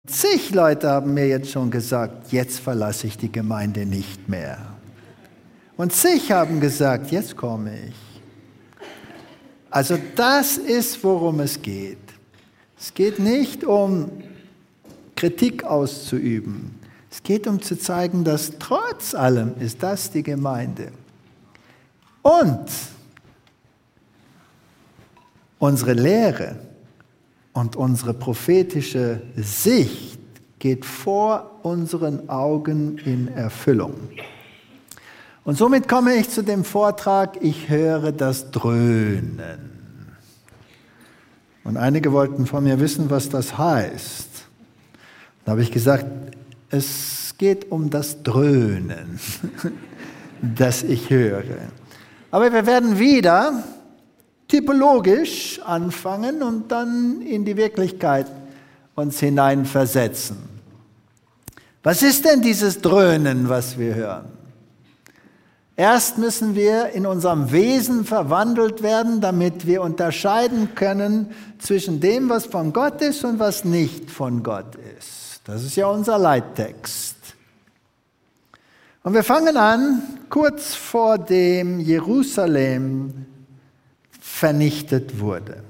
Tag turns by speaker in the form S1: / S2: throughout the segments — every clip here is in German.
S1: Zig Leute haben mir jetzt schon gesagt, jetzt verlasse ich die Gemeinde nicht mehr. Und zig haben gesagt, jetzt komme ich. Also das ist, worum es geht. Es geht nicht um Kritik auszuüben. Es geht um zu zeigen, dass trotz allem ist das die Gemeinde. Und unsere Lehre und unsere prophetische Sicht geht vor unseren Augen in Erfüllung. Und somit komme ich zu dem Vortrag, ich höre das Dröhnen. Und einige wollten von mir wissen, was das heißt. Da habe ich gesagt, es geht um das Dröhnen, das ich höre. Aber wir werden wieder typologisch anfangen und dann in die Wirklichkeit uns hineinversetzen. Was ist denn dieses Dröhnen, was wir hören? Erst müssen wir in unserem Wesen verwandelt werden, damit wir unterscheiden können zwischen dem, was von Gott ist und was nicht von Gott ist. Das ist ja unser Leittext. Und wir fangen an, kurz vor dem Jerusalem vernichtet wurde.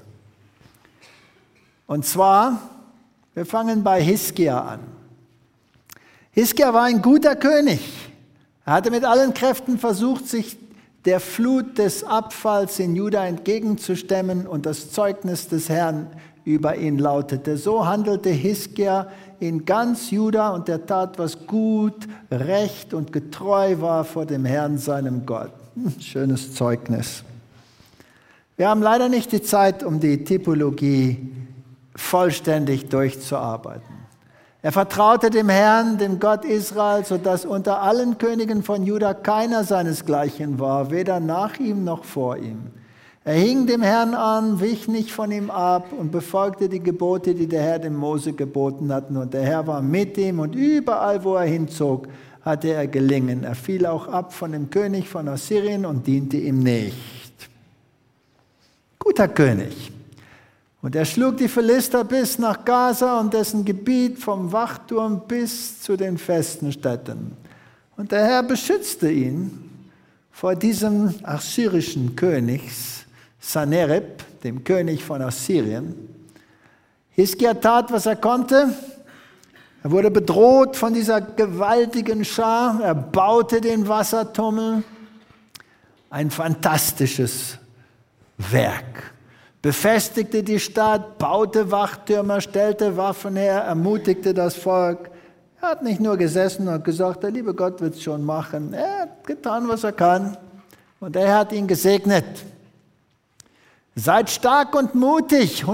S1: Und zwar, wir fangen bei Hiskia an. Hiskia war ein guter König. Er hatte mit allen Kräften versucht, sich der Flut des Abfalls in Juda entgegenzustemmen und das Zeugnis des Herrn über ihn lautete. So handelte Hiskia in ganz Juda und er tat, was gut, recht und getreu war vor dem Herrn, seinem Gott. Schönes Zeugnis. Wir haben leider nicht die Zeit, um die Typologie vollständig durchzuarbeiten. Er vertraute dem Herrn, dem Gott Israel, sodass unter allen Königen von Juda keiner seinesgleichen war, weder nach ihm noch vor ihm. Er hing dem Herrn an, wich nicht von ihm ab und befolgte die Gebote, die der Herr dem Mose geboten hat. Und der Herr war mit ihm und überall, wo er hinzog, hatte er gelingen. Er fiel auch ab von dem König von Assyrien und diente ihm nicht. Guter König. Und er schlug die Philister bis nach Gaza und dessen Gebiet vom Wachturm bis zu den festen Städten. Und der Herr beschützte ihn vor diesem assyrischen König, Sanherib, dem König von Assyrien. Hiskia tat, was er konnte. Er wurde bedroht von dieser gewaltigen Schar. Er baute den Wassertunnel. Ein fantastisches Werk. Befestigte die Stadt, baute Wachtürme, stellte Waffen her, ermutigte das Volk. Er hat nicht nur gesessen und gesagt, der liebe Gott wird es schon machen. Er hat getan, was er kann. Und er hat ihn gesegnet. Seid stark und mutig.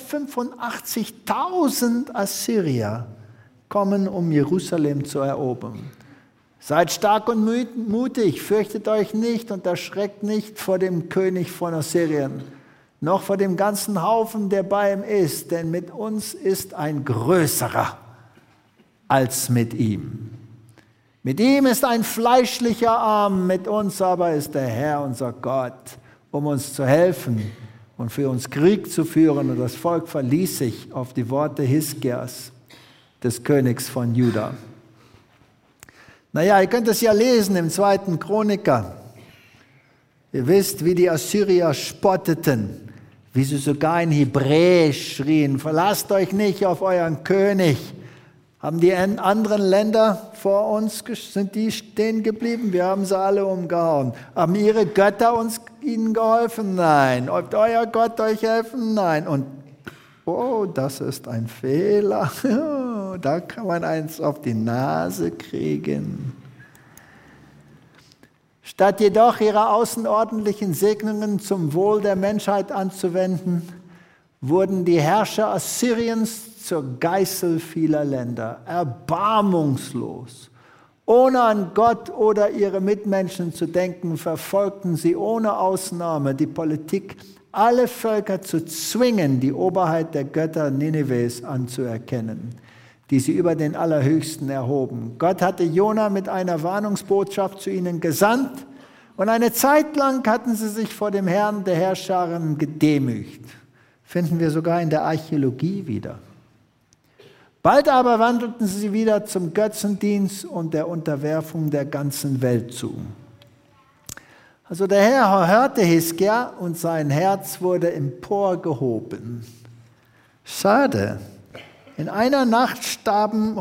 S1: 185.000 Assyrier kommen, um Jerusalem zu erobern. Seid stark und mutig. Fürchtet euch nicht und erschreckt nicht vor dem König von Assyrien, noch vor dem ganzen Haufen, der bei ihm ist, denn mit uns ist ein größerer als mit ihm. Mit ihm ist ein fleischlicher Arm, mit uns aber ist der Herr, unser Gott, um uns zu helfen und für uns Krieg zu führen. Und das Volk verließ sich auf die Worte Hiskias, des Königs von Juda. Naja, ihr könnt es ja lesen im 2. Chroniker. Ihr wisst, wie die Assyrier spotteten, wie sie sogar in Hebräisch schrien, verlasst euch nicht auf euren König. Haben die anderen Länder vor uns, sind die stehen geblieben? Wir haben sie alle umgehauen. Haben ihre Götter ihnen geholfen? Nein. Ob euer Gott euch helfen? Nein. Und, oh, das ist ein Fehler. Da kann man eins auf die Nase kriegen. Statt jedoch ihre außerordentlichen Segnungen zum Wohl der Menschheit anzuwenden, wurden die Herrscher Assyriens zur Geißel vieler Länder, erbarmungslos. Ohne an Gott oder ihre Mitmenschen zu denken, verfolgten sie ohne Ausnahme die Politik, alle Völker zu zwingen, die Oberheit der Götter Ninives anzuerkennen, die sie über den Allerhöchsten erhoben. Gott hatte Jona mit einer Warnungsbotschaft zu ihnen gesandt und eine Zeit lang hatten sie sich vor dem Herrn der Herrscharen gedemütigt. Finden wir sogar in der Archäologie wieder. Bald aber wandelten sie wieder zum Götzendienst und der Unterwerfung der ganzen Welt zu. Also der Herr hörte Hiskia und sein Herz wurde emporgehoben. Schade. In einer Nacht starben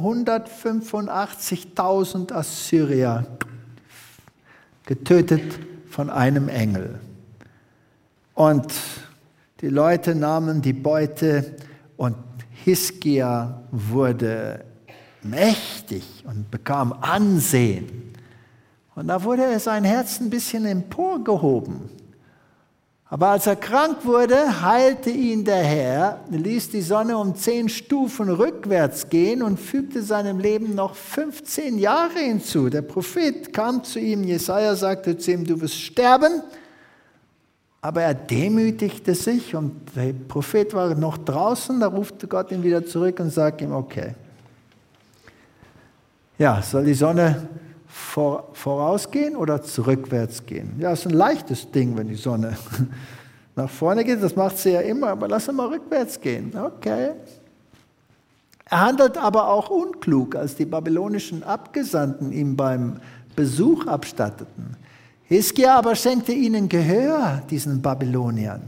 S1: 185.000 Assyrier, getötet von einem Engel. Und die Leute nahmen die Beute und Hiskia wurde mächtig und bekam Ansehen. Und da wurde sein Herz ein bisschen emporgehoben. Aber als er krank wurde, heilte ihn der Herr, ließ die Sonne um 10 Stufen rückwärts gehen und fügte seinem Leben noch 15 Jahre hinzu. Der Prophet kam zu ihm, Jesaja sagte zu ihm, du wirst sterben. Aber er demütigte sich und der Prophet war noch draußen, da rufte Gott ihn wieder zurück und sagte ihm, okay, ja, soll die Sonne vorausgehen oder zurückwärts gehen? Ja, ist ein leichtes Ding, wenn die Sonne nach vorne geht, das macht sie ja immer, aber lass sie mal rückwärts gehen. Okay. Er handelt aber auch unklug, als die babylonischen Abgesandten ihm beim Besuch abstatteten. Hiskia aber schenkte ihnen Gehör, diesen Babyloniern,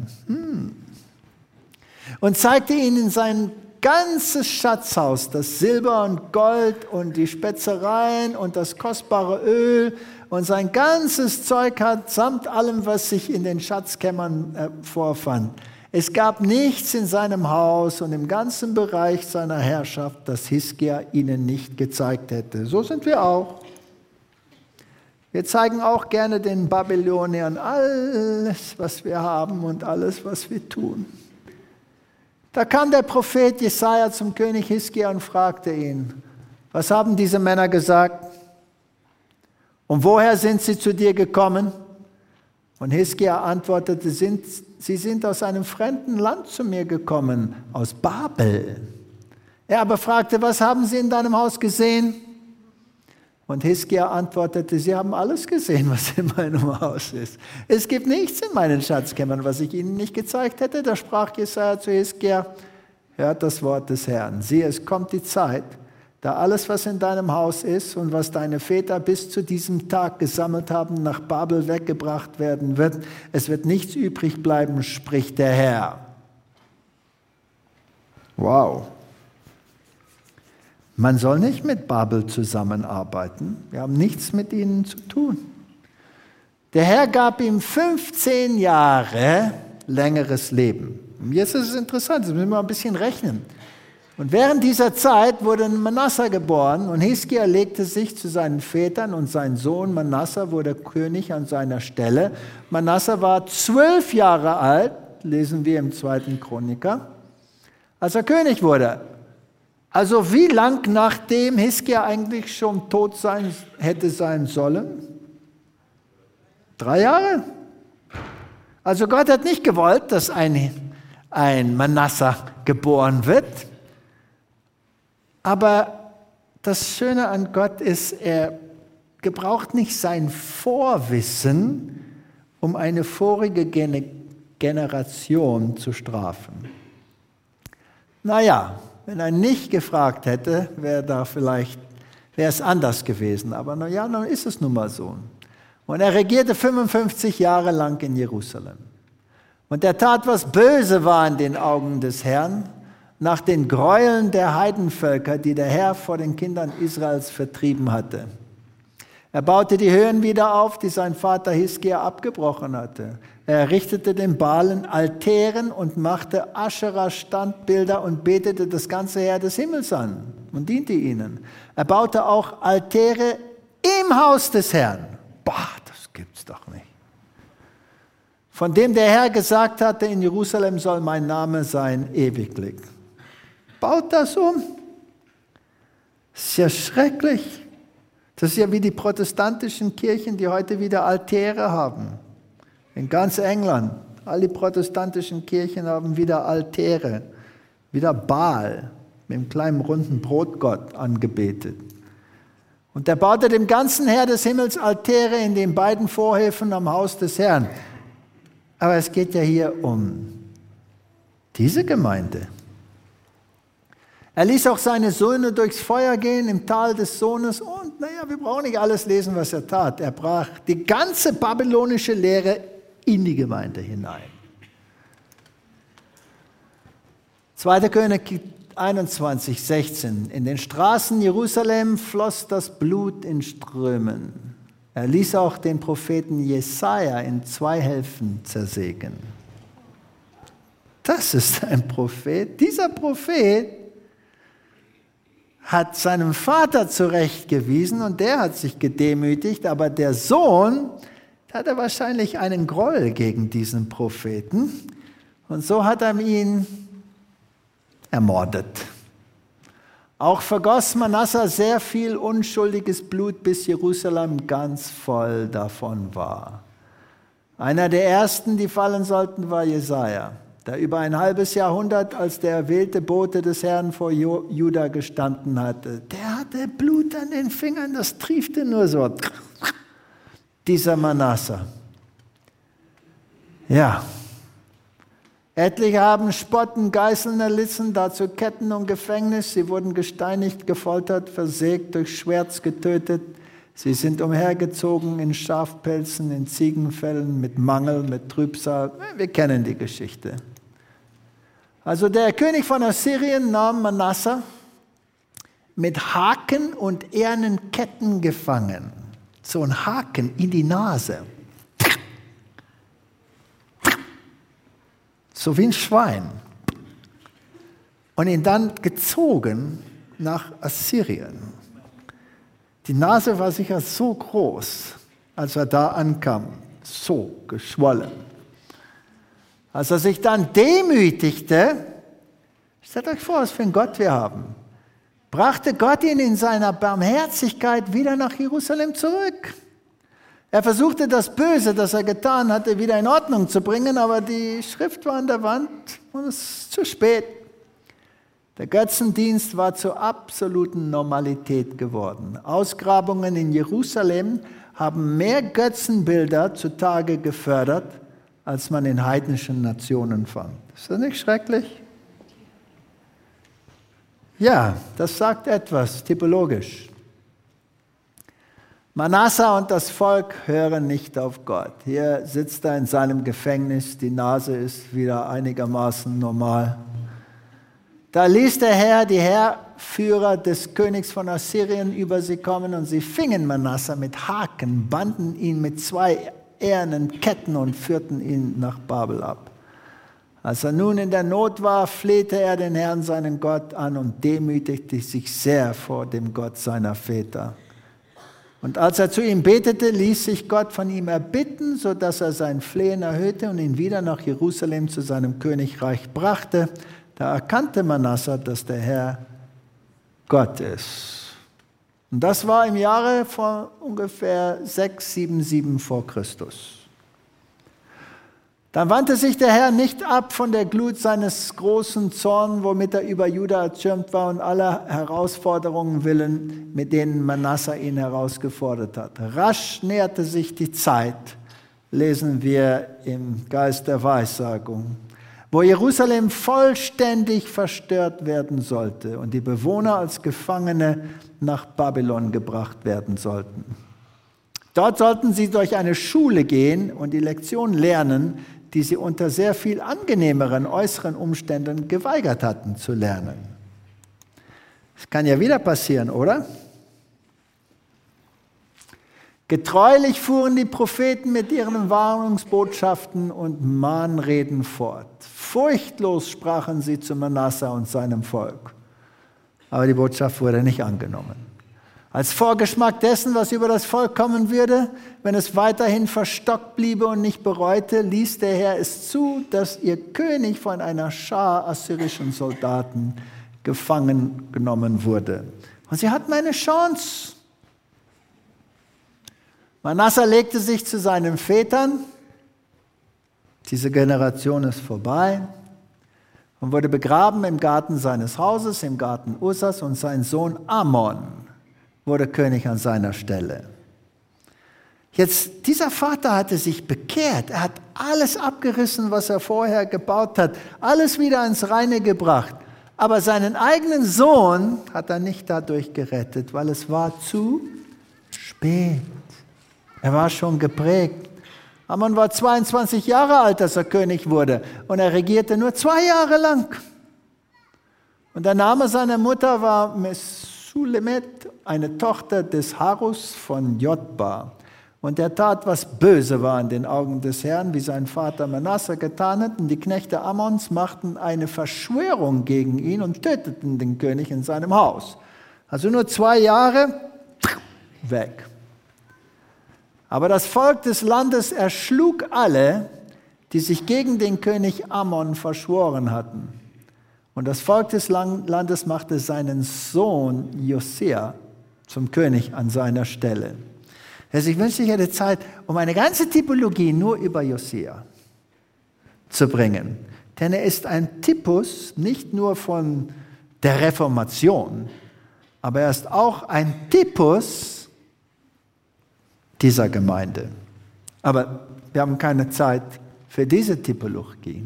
S1: und zeigte ihnen sein ganzes Schatzhaus, das Silber und Gold und die Spezereien und das kostbare Öl und sein ganzes Zeug hat, samt allem, was sich in den Schatzkämmern vorfand. Es gab nichts in seinem Haus und im ganzen Bereich seiner Herrschaft, das Hiskia ihnen nicht gezeigt hätte. So sind wir auch. Wir zeigen auch gerne den Babyloniern alles, was wir haben und alles, was wir tun. Da kam der Prophet Jesaja zum König Hiskia und fragte ihn, was haben diese Männer gesagt? Und woher sind sie zu dir gekommen? Und Hiskia antwortete, sie sind aus einem fremden Land zu mir gekommen, aus Babel. Er aber fragte, was haben sie in deinem Haus gesehen? Und Hiskia antwortete, sie haben alles gesehen, was in meinem Haus ist. Es gibt nichts in meinen Schatzkämmern, was ich ihnen nicht gezeigt hätte. Da sprach Jesaja zu Hiskia, hört das Wort des Herrn. Siehe, es kommt die Zeit, da alles, was in deinem Haus ist und was deine Väter bis zu diesem Tag gesammelt haben, nach Babel weggebracht werden wird. Es wird nichts übrig bleiben, spricht der Herr. Wow. Man soll nicht mit Babel zusammenarbeiten. Wir haben nichts mit ihnen zu tun. Der Herr gab ihm 15 Jahre längeres Leben. Und jetzt ist es interessant, das müssen wir mal ein bisschen rechnen. Und während dieser Zeit wurde Manasse geboren und Hiskia legte sich zu seinen Vätern und sein Sohn Manasse wurde König an seiner Stelle. Manasse war 12 Jahre alt, lesen wir im 2. Chroniker, als er König wurde. Also wie lang nachdem Hiskia eigentlich schon tot hätte sein sollen? 3 Jahre. Also Gott hat nicht gewollt, dass ein Manasse geboren wird. Aber das Schöne an Gott ist, er gebraucht nicht sein Vorwissen, um eine vorige Generation zu strafen. Naja, wenn er nicht gefragt hätte, wäre es anders gewesen. Aber naja, dann ist es nun mal so. Und er regierte 55 Jahre lang in Jerusalem. Und er tat, was böse war in den Augen des Herrn, nach den Gräueln der Heidenvölker, die der Herr vor den Kindern Israels vertrieben hatte. Er baute die Höhen wieder auf, die sein Vater Hiskia abgebrochen hatte. Er errichtete den Baalen Altären und machte Aschera-Standbilder und betete das ganze Heer des Himmels an und diente ihnen. Er baute auch Altäre im Haus des Herrn. Boah, das gibt's doch nicht. Von dem der Herr gesagt hatte, in Jerusalem soll mein Name sein ewiglich. Baut das um. Das ist ja schrecklich. Das ist ja wie die protestantischen Kirchen, die heute wieder Altäre haben. In ganz England, all die protestantischen Kirchen haben wieder Altäre, wieder Baal, mit einem kleinen runden Brotgott angebetet. Und er baute dem ganzen Heer des Himmels Altäre in den beiden Vorhöfen am Haus des Herrn. Aber es geht ja hier um diese Gemeinde. Er ließ auch seine Söhne durchs Feuer gehen im Tal des Sohnes. Und wir brauchen nicht alles lesen, was er tat. Er brach die ganze babylonische Lehre in die Gemeinde hinein. 2. Könige 21,16. In den Straßen Jerusalem floss das Blut in Strömen. Er ließ auch den Propheten Jesaja in 2 Hälften zersägen. Das ist ein Prophet. Dieser Prophet hat seinem Vater zurechtgewiesen und der hat sich gedemütigt, aber der Sohn hatte wahrscheinlich einen Groll gegen diesen Propheten und so hat er ihn ermordet. Auch vergoss Manasse sehr viel unschuldiges Blut, bis Jerusalem ganz voll davon war. Einer der ersten, die fallen sollten, war Jesaja, der über ein halbes Jahrhundert als der erwählte Bote des Herrn vor Juda gestanden hatte. Der hatte Blut an den Fingern, das triefte nur so. Dieser Manasse. Ja. Etliche haben Spotten, Geißeln erlitten, dazu Ketten und Gefängnis. Sie wurden gesteinigt, gefoltert, versägt, durch Schwert getötet. Sie sind umhergezogen in Schafpelzen, in Ziegenfällen, mit Mangel, mit Trübsal. Wir kennen die Geschichte. Also der König von Assyrien nahm Manasse mit Haken und ehernen Ketten gefangen. So ein Haken in die Nase. So wie ein Schwein. Und ihn dann gezogen nach Assyrien. Die Nase war sicher so groß, als er da ankam, so geschwollen. Als er sich dann demütigte, stellt euch vor, was für einen Gott wir haben, brachte Gott ihn in seiner Barmherzigkeit wieder nach Jerusalem zurück. Er versuchte das Böse, das er getan hatte, wieder in Ordnung zu bringen, aber die Schrift war an der Wand und es ist zu spät. Der Götzendienst war zur absoluten Normalität geworden. Ausgrabungen in Jerusalem haben mehr Götzenbilder zutage gefördert, als man in heidnischen Nationen fand. Ist das nicht schrecklich? Ja, das sagt etwas typologisch. Manasse und das Volk hören nicht auf Gott. Hier sitzt er in seinem Gefängnis, die Nase ist wieder einigermaßen normal. Da ließ der Herr die Heerführer des Königs von Assyrien über sie kommen und sie fingen Manasse mit Haken, banden ihn mit 2 ehernen Ketten und führten ihn nach Babel ab. Als er nun in der Not war, flehte er den Herrn, seinen Gott, an und demütigte sich sehr vor dem Gott seiner Väter. Und als er zu ihm betete, ließ sich Gott von ihm erbitten, sodass er sein Flehen erhöhte und ihn wieder nach Jerusalem zu seinem Königreich brachte. Da erkannte Manasse, dass der Herr Gott ist. Und das war im Jahre von ungefähr 677 vor Christus. Dann wandte sich der Herr nicht ab von der Glut seines großen Zorns, womit er über Juda erzürnt war und aller Herausforderungen willen, mit denen Manasse ihn herausgefordert hat. Rasch näherte sich die Zeit, lesen wir im Geist der Weissagung, wo Jerusalem vollständig verstört werden sollte und die Bewohner als Gefangene nach Babylon gebracht werden sollten. Dort sollten sie durch eine Schule gehen und die Lektion lernen, die sie unter sehr viel angenehmeren äußeren Umständen geweigert hatten zu lernen. Das kann ja wieder passieren, oder? Getreulich fuhren die Propheten mit ihren Warnungsbotschaften und Mahnreden fort. Furchtlos sprachen sie zu Manasse und seinem Volk. Aber die Botschaft wurde nicht angenommen. Als Vorgeschmack dessen, was über das Volk kommen würde, wenn es weiterhin verstockt bliebe und nicht bereute, ließ der Herr es zu, dass ihr König von einer Schar assyrischen Soldaten gefangen genommen wurde. Und sie hatten eine Chance. Manasse legte sich zu seinen Vätern. Diese Generation ist vorbei. Und wurde begraben im Garten seines Hauses, im Garten Ussas, und sein Sohn Amon wurde König an seiner Stelle. Jetzt, dieser Vater hatte sich bekehrt. Er hat alles abgerissen, was er vorher gebaut hat. Alles wieder ins Reine gebracht. Aber seinen eigenen Sohn hat er nicht dadurch gerettet, weil es war zu spät. Er war schon geprägt. Amon war 22 Jahre alt, als er König wurde. Und er regierte nur 2 Jahre lang. Und der Name seiner Mutter war Mesulemet, eine Tochter des Harus von Jotba. Und er tat, was böse war in den Augen des Herrn, wie sein Vater Manasse getan hat. Und die Knechte Ammons machten eine Verschwörung gegen ihn und töteten den König in seinem Haus. Also nur 2 Jahre, weg. Aber das Volk des Landes erschlug alle, die sich gegen den König Ammon verschworen hatten. Und das Volk des Landes machte seinen Sohn Josia zum König an seiner Stelle. Also ich wünschte, ich hätte Zeit, um eine ganze Typologie nur über Josia zu bringen. Denn er ist ein Typus nicht nur von der Reformation, aber er ist auch ein Typus dieser Gemeinde. Aber wir haben keine Zeit für diese Typologie.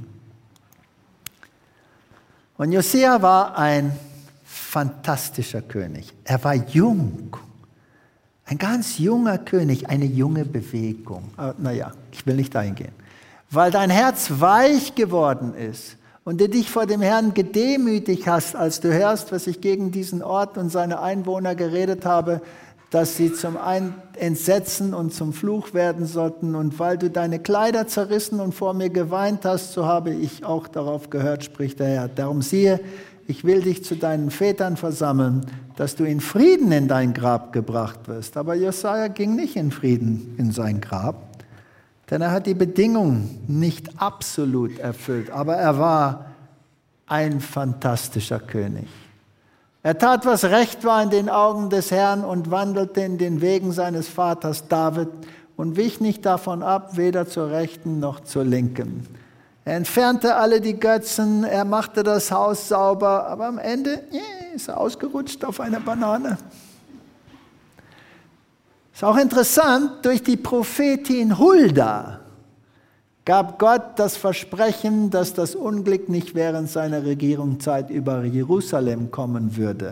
S1: Und Josia war ein fantastischer König. Er war jung. Ein ganz junger König, eine junge Bewegung. Naja, ich will nicht dahin gehen. Weil dein Herz weich geworden ist und du dich vor dem Herrn gedemütigt hast, als du hörst, was ich gegen diesen Ort und seine Einwohner geredet habe, dass sie zum Entsetzen und zum Fluch werden sollten. Und weil du deine Kleider zerrissen und vor mir geweint hast, so habe ich auch darauf gehört, spricht der Herr. Darum siehe, ich will dich zu deinen Vätern versammeln, dass du in Frieden in dein Grab gebracht wirst. Aber Josia ging nicht in Frieden in sein Grab, denn er hat die Bedingungen nicht absolut erfüllt. Aber er war ein fantastischer König. Er tat, was recht war in den Augen des Herrn und wandelte in den Wegen seines Vaters David und wich nicht davon ab, weder zur Rechten noch zur Linken. Er entfernte alle die Götzen, er machte das Haus sauber, aber am Ende ist er ausgerutscht auf einer Banane. Ist auch interessant, durch die Prophetin Hulda gab Gott das Versprechen, dass das Unglück nicht während seiner Regierungszeit über Jerusalem kommen würde.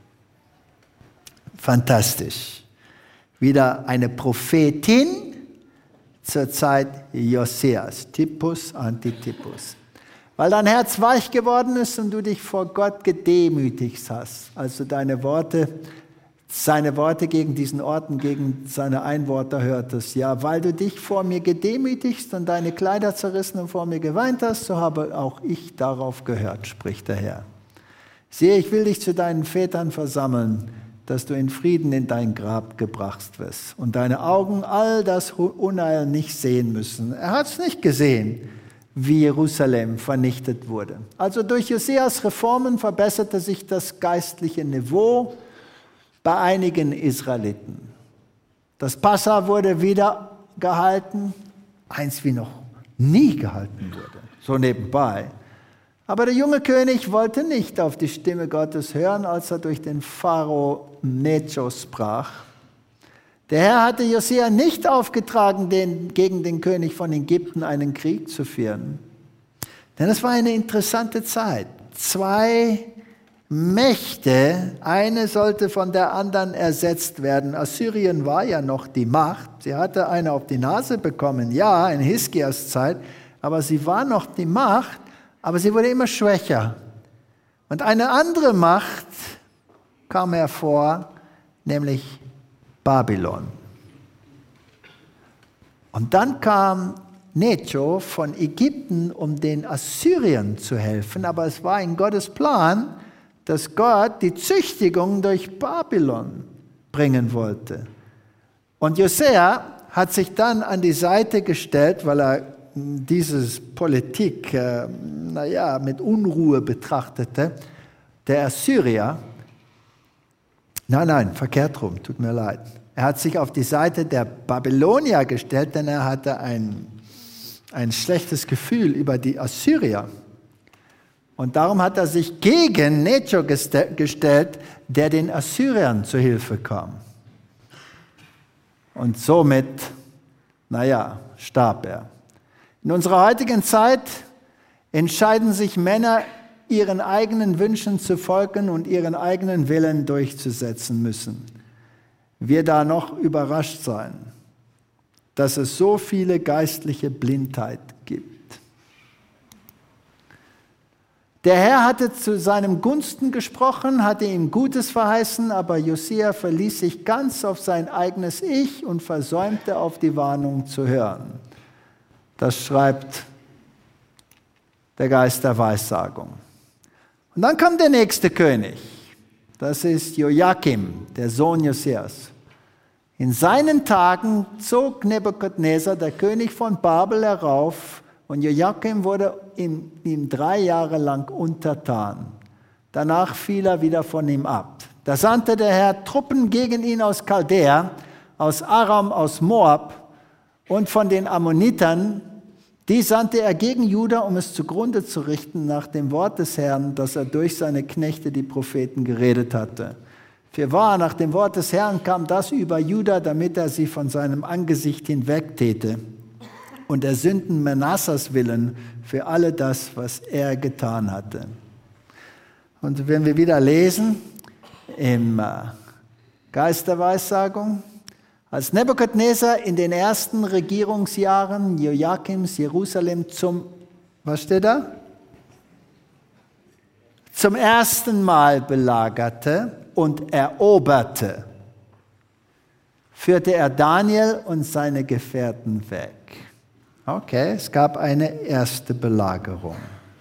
S1: Fantastisch. Wieder eine Prophetin zur Zeit Josias, Typus, Antitypus. Weil dein Herz weich geworden ist und du dich vor Gott gedemütigt hast, als du seine Worte gegen diesen Orten, gegen seine Einworte hörtest. Ja, weil du dich vor mir gedemütigst und deine Kleider zerrissen und vor mir geweint hast, so habe auch ich darauf gehört, spricht der Herr. Siehe, ich will dich zu deinen Vätern versammeln, dass du in Frieden in dein Grab gebracht wirst und deine Augen all das Unheil nicht sehen müssen. Er hat es nicht gesehen, wie Jerusalem vernichtet wurde. Also durch Josias Reformen verbesserte sich das geistliche Niveau bei einigen Israeliten. Das Passa wurde wieder gehalten, eins wie noch nie gehalten wurde, so nebenbei. Aber der junge König wollte nicht auf die Stimme Gottes hören, als er durch den Pharao Necho sprach. Der Herr hatte Josia nicht aufgetragen, gegen den König von Ägypten einen Krieg zu führen. Denn es war eine interessante Zeit. 2 Mächte, eine sollte von der anderen ersetzt werden. Assyrien war ja noch die Macht. Sie hatte eine auf die Nase bekommen, ja, in Hiskias Zeit, aber sie war noch die Macht. Aber sie wurde immer schwächer. Und eine andere Macht kam hervor, nämlich Babylon. Und dann kam Necho von Ägypten, um den Assyriern zu helfen. Aber es war in Gottes Plan, dass Gott die Züchtigung durch Babylon bringen wollte. Und Josia hat sich dann an die Seite gestellt, weil er diese Politik mit Unruhe betrachtete, der Assyrier. Nein, verkehrt rum, tut mir leid. Er hat sich auf die Seite der Babylonier gestellt, denn er hatte ein schlechtes Gefühl über die Assyrier. Und darum hat er sich gegen Necho gestellt, der den Assyriern zu Hilfe kam. Und somit, starb er. In unserer heutigen Zeit entscheiden sich Männer ihren eigenen Wünschen zu folgen und ihren eigenen Willen durchzusetzen müssen. Wir da noch überrascht sein, dass es so viele geistliche Blindheit gibt. Der Herr hatte zu seinem Gunsten gesprochen, hatte ihm Gutes verheißen, aber Josia verließ sich ganz auf sein eigenes Ich und versäumte, auf die Warnung zu hören. Das schreibt der Geist der Weissagung. Und dann kommt der nächste König. Das ist Joachim, der Sohn Josias. In seinen Tagen zog Nebukadnezar, der König von Babel, herauf, und Joachim wurde ihm 3 Jahre lang untertan. Danach fiel er wieder von ihm ab. Da sandte der Herr Truppen gegen ihn aus Chaldea, aus Aram, aus Moab und von den Ammonitern. Die sandte er gegen Juda, um es zugrunde zu richten, nach dem Wort des Herrn, das er durch seine Knechte, die Propheten, geredet hatte. Fürwahr, nach dem Wort des Herrn kam das über Juda, damit er sie von seinem Angesicht hinwegtäte, und der Sünden Manassas willen für alle das, was er getan hatte. Und wenn wir wieder lesen im Geist der Weissagung, als Nebukadnezar in den ersten Regierungsjahren Joachims Jerusalem was steht da? Zum ersten Mal belagerte und eroberte, führte er Daniel und seine Gefährten weg. Okay, es gab eine erste Belagerung.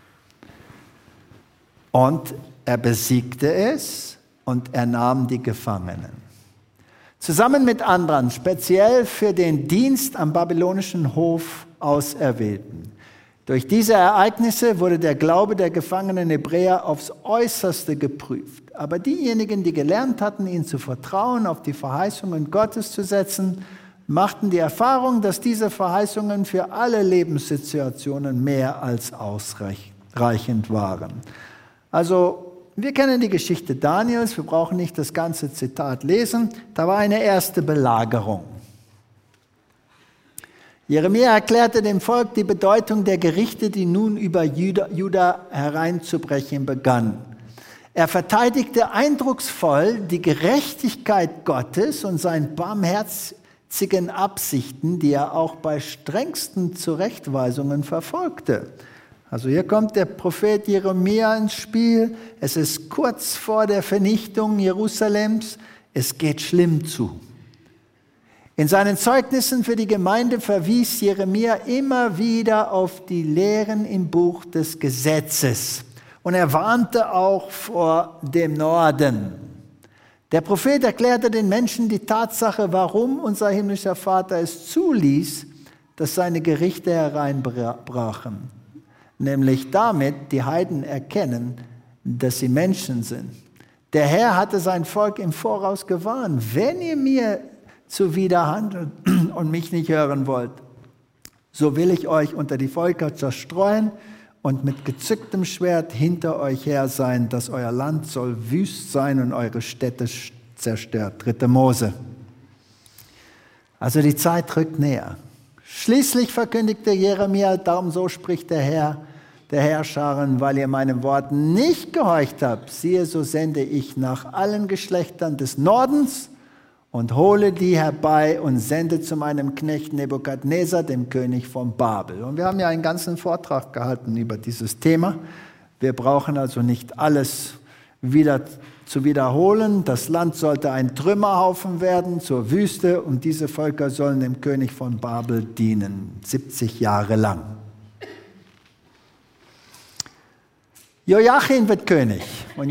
S1: Und er besiegte es und er nahm die Gefangenen. Zusammen mit anderen, speziell für den Dienst am babylonischen Hof Auserwählten. Durch diese Ereignisse wurde der Glaube der gefangenen Hebräer aufs Äußerste geprüft. Aber diejenigen, die gelernt hatten, ihnen zu vertrauen, auf die Verheißungen Gottes zu setzen, machten die Erfahrung, dass diese Verheißungen für alle Lebenssituationen mehr als ausreichend waren. Also, wir kennen die Geschichte Daniels, wir brauchen nicht das ganze Zitat lesen. Da war eine erste Belagerung. Jeremia erklärte dem Volk die Bedeutung der Gerichte, die nun über Juda hereinzubrechen begannen. Er verteidigte eindrucksvoll die Gerechtigkeit Gottes und sein barmherzigen Absichten, die er auch bei strengsten Zurechtweisungen verfolgte. Also hier kommt der Prophet Jeremia ins Spiel. Es ist kurz vor der Vernichtung Jerusalems. Es geht schlimm zu. In seinen Zeugnissen für die Gemeinde verwies Jeremia immer wieder auf die Lehren im Buch des Gesetzes. Und er warnte auch vor dem Norden. Der Prophet erklärte den Menschen die Tatsache, warum unser himmlischer Vater es zuließ, dass seine Gerichte hereinbrachen. Nämlich damit die Heiden erkennen, dass sie Menschen sind. Der Herr hatte sein Volk im Voraus gewarnt: Wenn ihr mir zuwiderhandelt und mich nicht hören wollt, so will ich euch unter die Völker zerstreuen und mit gezücktem Schwert hinter euch her sein, dass euer Land soll wüst sein und eure Städte zerstört. 3. Mose. Also die Zeit rückt näher. Schließlich verkündigte Jeremia, darum so spricht der Herr, der Herrscharen, weil ihr meinem Wort nicht gehorcht habt, siehe, so sende ich nach allen Geschlechtern des Nordens und hole die herbei und sende zu meinem Knecht Nebukadnezar, dem König von Babel. Und wir haben ja einen ganzen Vortrag gehalten über dieses Thema. Wir brauchen also nicht alles wieder zu wiederholen. Das Land sollte ein Trümmerhaufen werden zur Wüste und diese Völker sollen dem König von Babel dienen, 70 Jahre lang. Joachim wird König und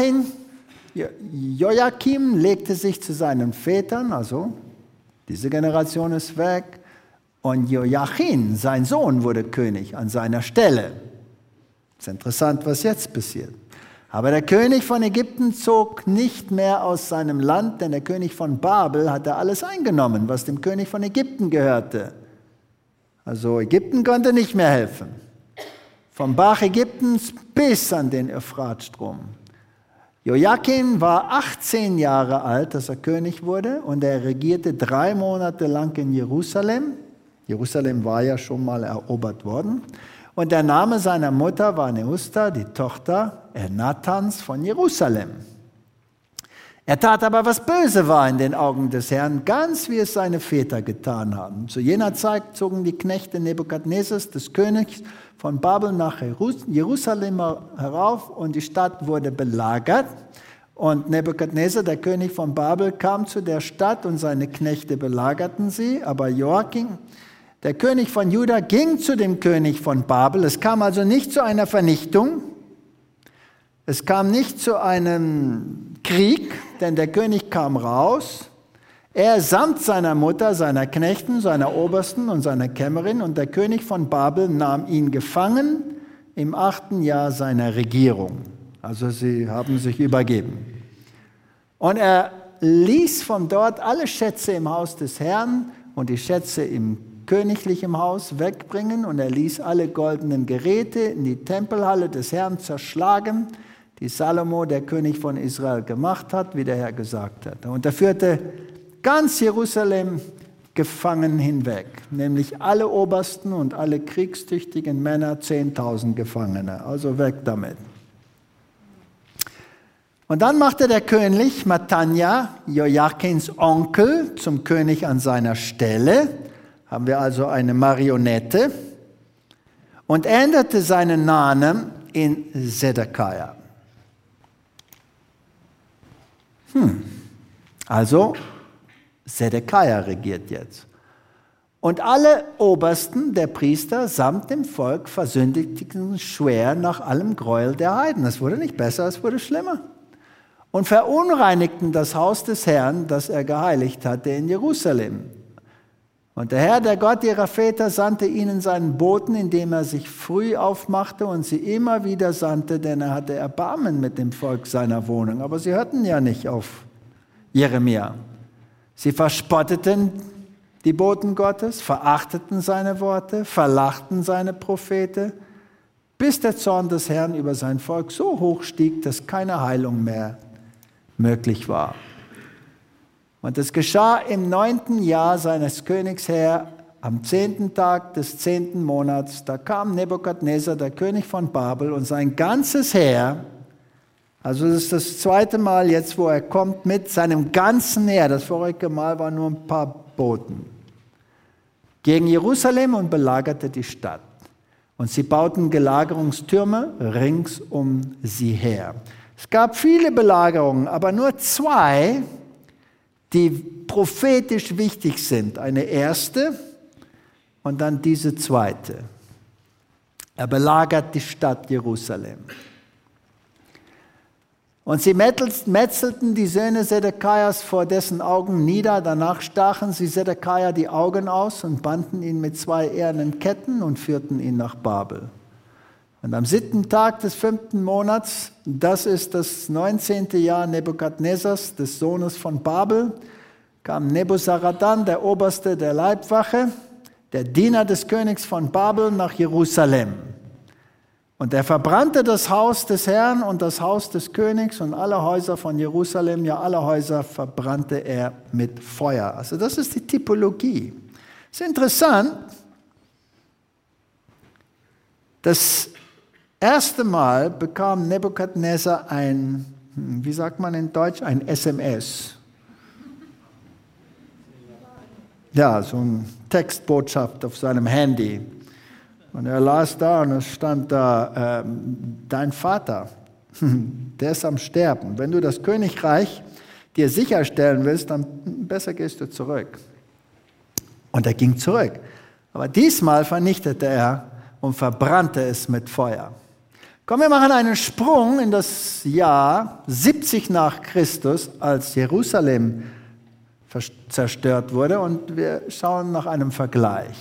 S1: Joachim legte sich zu seinen Vätern, also diese Generation ist weg, und Joachim, sein Sohn, wurde König an seiner Stelle. Es ist interessant, was jetzt passiert. Aber der König von Ägypten zog nicht mehr aus seinem Land, denn der König von Babel hatte alles eingenommen, was dem König von Ägypten gehörte. Also Ägypten konnte nicht mehr helfen. Vom Bach Ägyptens bis an den Euphratstrom. Joachim war 18 Jahre alt, als er König wurde, und er regierte 3 Monate lang in Jerusalem. Jerusalem war ja schon mal erobert worden. Und der Name seiner Mutter war Neusta, die Tochter Elnathans von Jerusalem. Er tat aber, was böse war in den Augen des Herrn, ganz wie es seine Väter getan haben. Zu jener Zeit zogen die Knechte Nebukadnezars, des Königs von Babel, nach Jerusalem herauf und die Stadt wurde belagert. Und Nebukadnezar, der König von Babel, kam zu der Stadt und seine Knechte belagerten sie. Aber Joachim, der König von Juda, ging zu dem König von Babel. Es kam also nicht zu einer Vernichtung. Es kam nicht zu einem Krieg, denn der König kam raus. Er samt seiner Mutter, seiner Knechten, seiner Obersten und seiner Kämmerin, und der König von Babel nahm ihn gefangen im 8. Jahr seiner Regierung. Also sie haben sich übergeben. Und er ließ von dort alle Schätze im Haus des Herrn und die Schätze im königlichen Haus wegbringen, und er ließ alle goldenen Geräte in die Tempelhalle des Herrn zerschlagen, die Salomo, der König von Israel, gemacht hat, wie der Herr gesagt hat. Und er führte ganz Jerusalem gefangen hinweg, nämlich alle Obersten und alle kriegstüchtigen Männer, 10.000 Gefangene. Also weg damit. Und dann machte der König Matanja, Joachims Onkel, zum König an seiner Stelle. Haben wir also eine Marionette. Und änderte seinen Namen in Zedekia. Also Zedekia regiert jetzt. Und alle Obersten der Priester samt dem Volk versündigten schwer nach allem Gräuel der Heiden. Es wurde nicht besser, es wurde schlimmer. Und verunreinigten das Haus des Herrn, das er geheiligt hatte in Jerusalem. Und der Herr, der Gott ihrer Väter, sandte ihnen seinen Boten, indem er sich früh aufmachte und sie immer wieder sandte, denn er hatte Erbarmen mit dem Volk seiner Wohnung. Aber sie hörten ja nicht auf Jeremia. Sie verspotteten die Boten Gottes, verachteten seine Worte, verlachten seine Propheten, bis der Zorn des Herrn über sein Volk so hoch stieg, dass keine Heilung mehr möglich war. Und es geschah im 9. Jahr seines Königs her, am 10. Tag des 10. Monats, da kam Nebukadnezar, der König von Babel, und sein ganzes Heer, also das ist das 2. Mal jetzt, wo er kommt, mit seinem ganzen Heer, das vorige Mal waren nur ein paar Boten, gegen Jerusalem und belagerte die Stadt. Und sie bauten Belagerungstürme rings um sie her. Es gab viele Belagerungen, aber nur 2, die prophetisch wichtig sind. Eine erste und dann diese zweite. Er belagert die Stadt Jerusalem. Und sie metzelten die Söhne Zedekias vor dessen Augen nieder. Danach stachen sie Zedekia die Augen aus und banden ihn mit 2 ehernen Ketten und führten ihn nach Babel. Und am 7. Tag des 5. Monats, das ist das 19. Jahr Nebukadnezars, des Sohnes von Babel, kam Nebuzaradan, der Oberste der Leibwache, der Diener des Königs von Babel, nach Jerusalem. Und er verbrannte das Haus des Herrn und das Haus des Königs und alle Häuser von Jerusalem, ja, alle Häuser verbrannte er mit Feuer. Also das ist die Typologie. Es ist interessant, das erste Mal bekam Nebukadnezar ein, wie sagt man in Deutsch, ein SMS. Ja, so eine Textbotschaft auf seinem Handy. Und er las da und es stand da, dein Vater, der ist am Sterben. Wenn du das Königreich dir sicherstellen willst, dann besser gehst du zurück. Und er ging zurück. Aber diesmal vernichtete er und verbrannte es mit Feuer. Komm, wir machen einen Sprung in das Jahr 70 nach Christus, als Jerusalem zerstört wurde, und wir schauen nach einem Vergleich.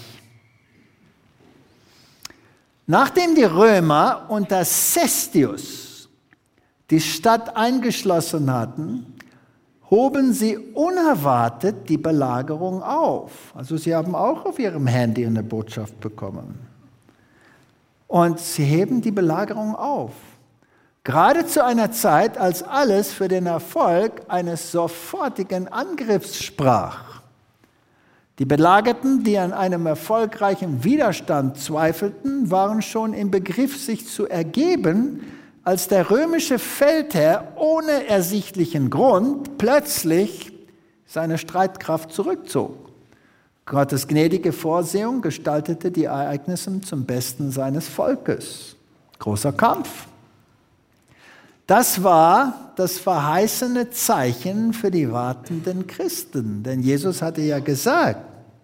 S1: Nachdem die Römer unter Cestius die Stadt eingeschlossen hatten, hoben sie unerwartet die Belagerung auf. Also sie haben auch auf ihrem Handy eine Botschaft bekommen. Und sie heben die Belagerung auf. Gerade zu einer Zeit, als alles für den Erfolg eines sofortigen Angriffs sprach. Die Belagerten, die an einem erfolgreichen Widerstand zweifelten, waren schon im Begriff, sich zu ergeben, als der römische Feldherr ohne ersichtlichen Grund plötzlich seine Streitkraft zurückzog. Gottes gnädige Vorsehung gestaltete die Ereignisse zum Besten seines Volkes. Großer Kampf. Das war das verheißene Zeichen für die wartenden Christen. Denn Jesus hatte ja gesagt,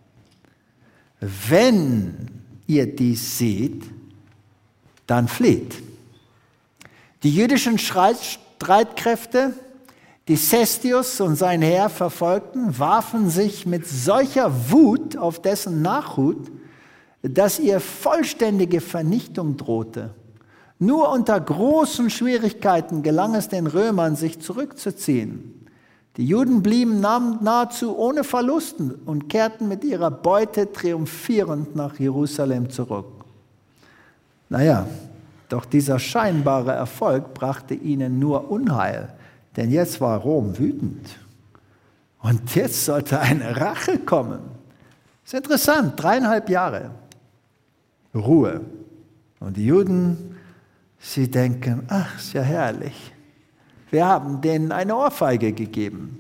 S1: wenn ihr dies seht, dann flieht. Die jüdischen Streitkräfte, die Cestius und sein Heer verfolgten, warfen sich mit solcher Wut auf dessen Nachhut, dass ihr vollständige Vernichtung drohte. Nur unter großen Schwierigkeiten gelang es den Römern, sich zurückzuziehen. Die Juden blieben nahezu ohne Verlusten und kehrten mit ihrer Beute triumphierend nach Jerusalem zurück. Naja, doch dieser scheinbare Erfolg brachte ihnen nur Unheil, denn jetzt war Rom wütend. Und jetzt sollte eine Rache kommen. Das ist interessant, 3,5 Jahre Ruhe. Und die Juden, sie denken, ach, ist ja herrlich. Wir haben denen eine Ohrfeige gegeben.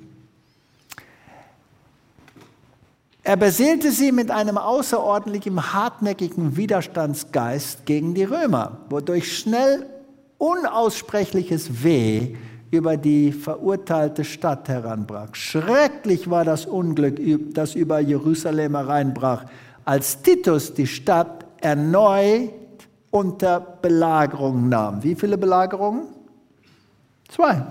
S1: Er beseelte sie mit einem außerordentlichen, hartnäckigen Widerstandsgeist gegen die Römer, wodurch schnell unaussprechliches Weh über die verurteilte Stadt heranbrach. Schrecklich war das Unglück, das über Jerusalem hereinbrach, als Titus die Stadt erneut unter Belagerung nahm. Wie viele Belagerungen? 2.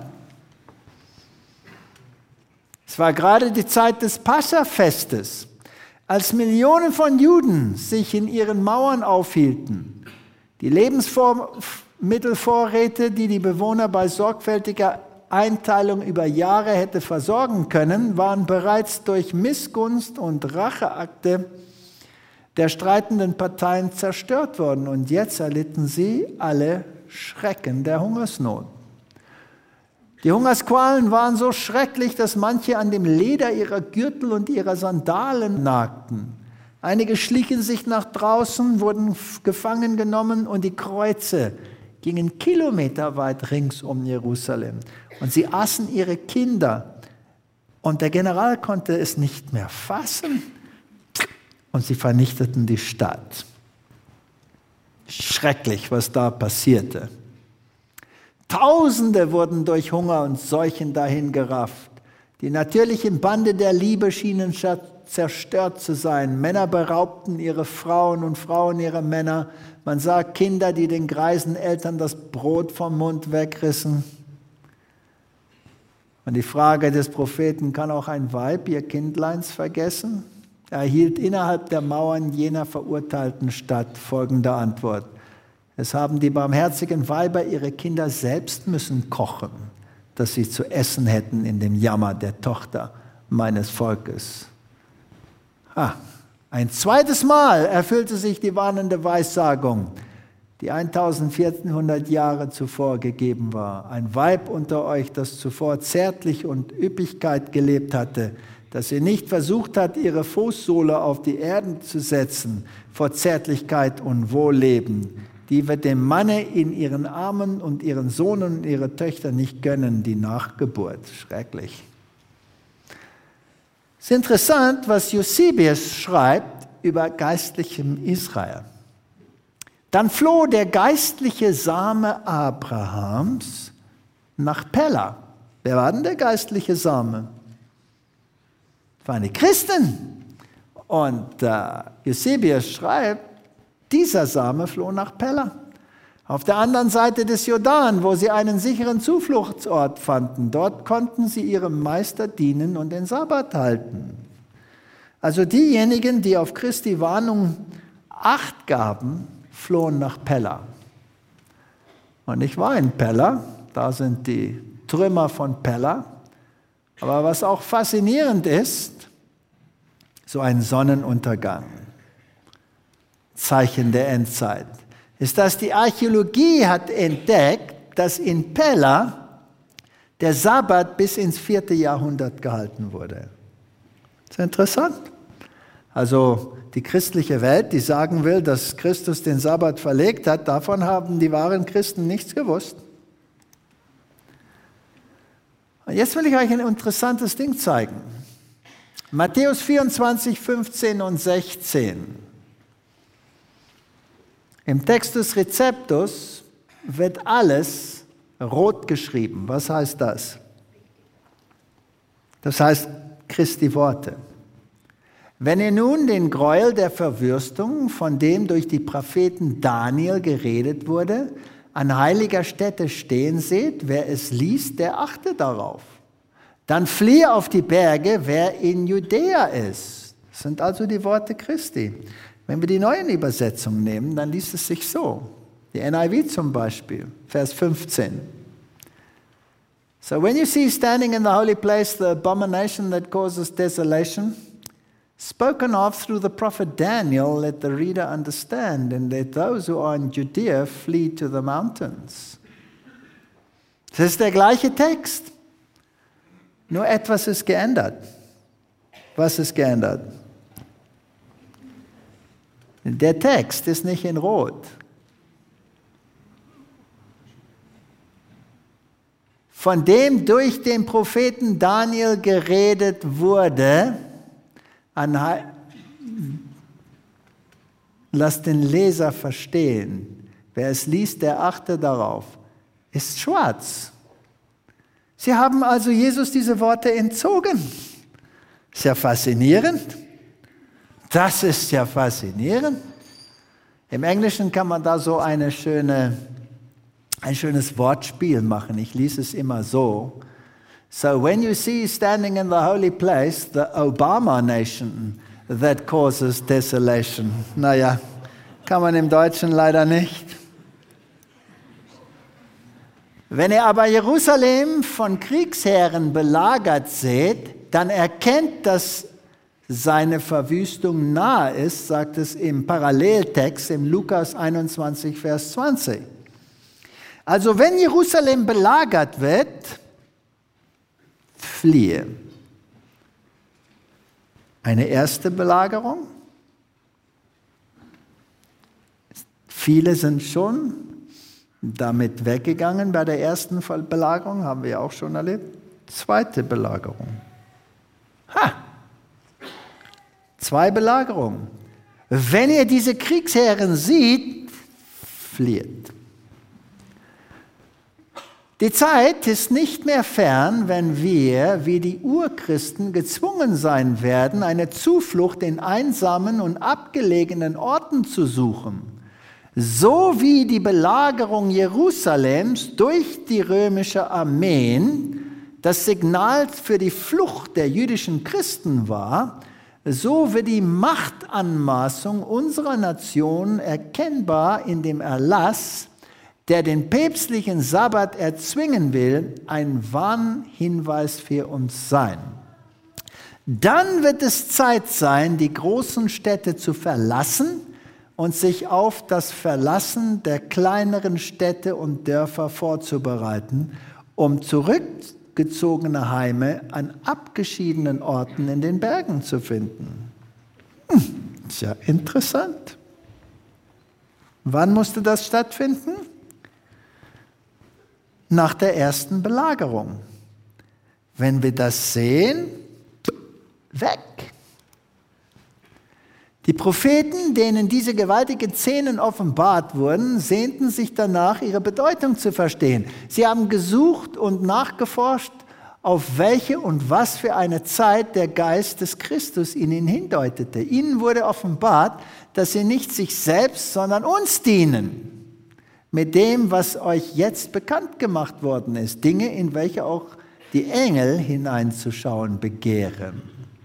S1: Es war gerade die Zeit des Passafestes, als Millionen von Juden sich in ihren Mauern aufhielten. Die Lebensmittelvorräte, die die Bewohner bei sorgfältiger Einteilung über Jahre hätte versorgen können, waren bereits durch Missgunst und Racheakte der streitenden Parteien zerstört worden. Und jetzt erlitten sie alle Schrecken der Hungersnot. Die Hungersqualen waren so schrecklich, dass manche an dem Leder ihrer Gürtel und ihrer Sandalen nagten. Einige schlichen sich nach draußen, wurden gefangen genommen und die Kreuze gingen kilometerweit rings um Jerusalem. Und sie aßen ihre Kinder. Und der General konnte es nicht mehr fassen. Und sie vernichteten die Stadt. Schrecklich, was da passierte. Tausende wurden durch Hunger und Seuchen dahingerafft. Die natürlichen Bande der Liebe schienen zerstört zu sein. Männer beraubten ihre Frauen und Frauen ihre Männer. Man sah Kinder, die den greisen Eltern das Brot vom Mund wegrissen. Und die Frage des Propheten, kann auch ein Weib ihr Kindleins vergessen? Er erhielt innerhalb der Mauern jener verurteilten Stadt folgende Antwort. Es haben die barmherzigen Weiber ihre Kinder selbst müssen kochen, dass sie zu essen hätten in dem Jammer der Tochter meines Volkes. Ein zweites Mal erfüllte sich die warnende Weissagung, die 1400 Jahre zuvor gegeben war. Ein Weib unter euch, das zuvor zärtlich und Üppigkeit gelebt hatte, dass sie nicht versucht hat, ihre Fußsohle auf die Erde zu setzen vor Zärtlichkeit und Wohlleben, die wird dem Manne in ihren Armen und ihren Sohnen und ihre Töchter nicht gönnen, die Nachgeburt. Schrecklich. Es ist interessant, was Eusebius schreibt über geistlichem Israel. Dann floh der geistliche Same Abrahams nach Pella. Wer war denn der geistliche Same? Das waren die Christen. Und Eusebius schreibt, dieser Same floh nach Pella. Auf der anderen Seite des Jordan, wo sie einen sicheren Zufluchtsort fanden. Dort konnten sie ihrem Meister dienen und den Sabbat halten. Also diejenigen, die auf Christi Warnung Acht gaben, flohen nach Pella. Und ich war in Pella, da sind die Trümmer von Pella. Aber was auch faszinierend ist, so ein Sonnenuntergang, Zeichen der Endzeit, ist, dass die Archäologie hat entdeckt, dass in Pella der Sabbat bis ins 4. Jahrhundert gehalten wurde. Das ist interessant. Also die christliche Welt, die sagen will, dass Christus den Sabbat verlegt hat, davon haben die wahren Christen nichts gewusst. Und jetzt will ich euch ein interessantes Ding zeigen. Matthäus 24, 15 und 16. Im Textus Receptus wird alles rot geschrieben. Was heißt das? Das heißt Christi Worte. Wenn ihr nun den Gräuel der Verwürstung, von dem durch die Propheten Daniel geredet wurde, an heiliger Stätte stehen seht, wer es liest, der achte darauf. Dann fliehe auf die Berge, wer in Judäa ist. Das sind also die Worte Christi. Wenn wir die neuen Übersetzungen nehmen, dann liest es sich so. Die NIV zum Beispiel, Vers 15. So when you see standing in the holy place the abomination that causes desolation, spoken of through the prophet Daniel, let the reader understand, and let those who are in Judea flee to the mountains. Das ist der gleiche Text. Nur etwas ist geändert. Was ist geändert? Der Text ist nicht in Rot. Von dem durch den Propheten Daniel geredet wurde, lass den Leser verstehen. Wer es liest, der achte darauf. Ist schwarz. Sie haben also Jesus diese Worte entzogen. Ist ja faszinierend. Das ist ja faszinierend. Im Englischen kann man da so ein schönes Wortspiel machen. Ich lese es immer so. So when you see standing in the holy place the Obama nation that causes desolation. Naja, kann man im Deutschen leider nicht. Wenn ihr aber Jerusalem von Kriegsheeren belagert seht, dann erkennt, dass seine Verwüstung nahe ist, sagt es im Paralleltext im Lukas 21, Vers 20. Also wenn Jerusalem belagert wird, fliehe. Eine erste Belagerung. Viele sind schon damit weggegangen bei der ersten Belagerung, haben wir ja auch schon erlebt. Zweite Belagerung. 2 Belagerungen. Wenn ihr diese Kriegsherren seht, flieht. Die Zeit ist nicht mehr fern, wenn wir, wie die Urchristen, gezwungen sein werden, eine Zuflucht in einsamen und abgelegenen Orten zu suchen. So wie die Belagerung Jerusalems durch die römische Armeen das Signal für die Flucht der jüdischen Christen war, so wird die Machtanmaßung unserer Nation erkennbar in dem Erlass, der den päpstlichen Sabbat erzwingen will, ein Warnhinweis für uns sein. Dann wird es Zeit sein, die großen Städte zu verlassen und sich auf das Verlassen der kleineren Städte und Dörfer vorzubereiten, um zurückgezogene Heime an abgeschiedenen Orten in den Bergen zu finden. Ist ja interessant. Wann musste das stattfinden? Nach der ersten Belagerung. Wenn wir das sehen, weg. Die Propheten, denen diese gewaltigen Szenen offenbart wurden, sehnten sich danach, ihre Bedeutung zu verstehen. Sie haben gesucht und nachgeforscht, auf welche und was für eine Zeit der Geist des Christus ihnen hindeutete. Ihnen wurde offenbart, dass sie nicht sich selbst, sondern uns dienen. Mit dem, was euch jetzt bekannt gemacht worden ist. Dinge, in welche auch die Engel hineinzuschauen begehren.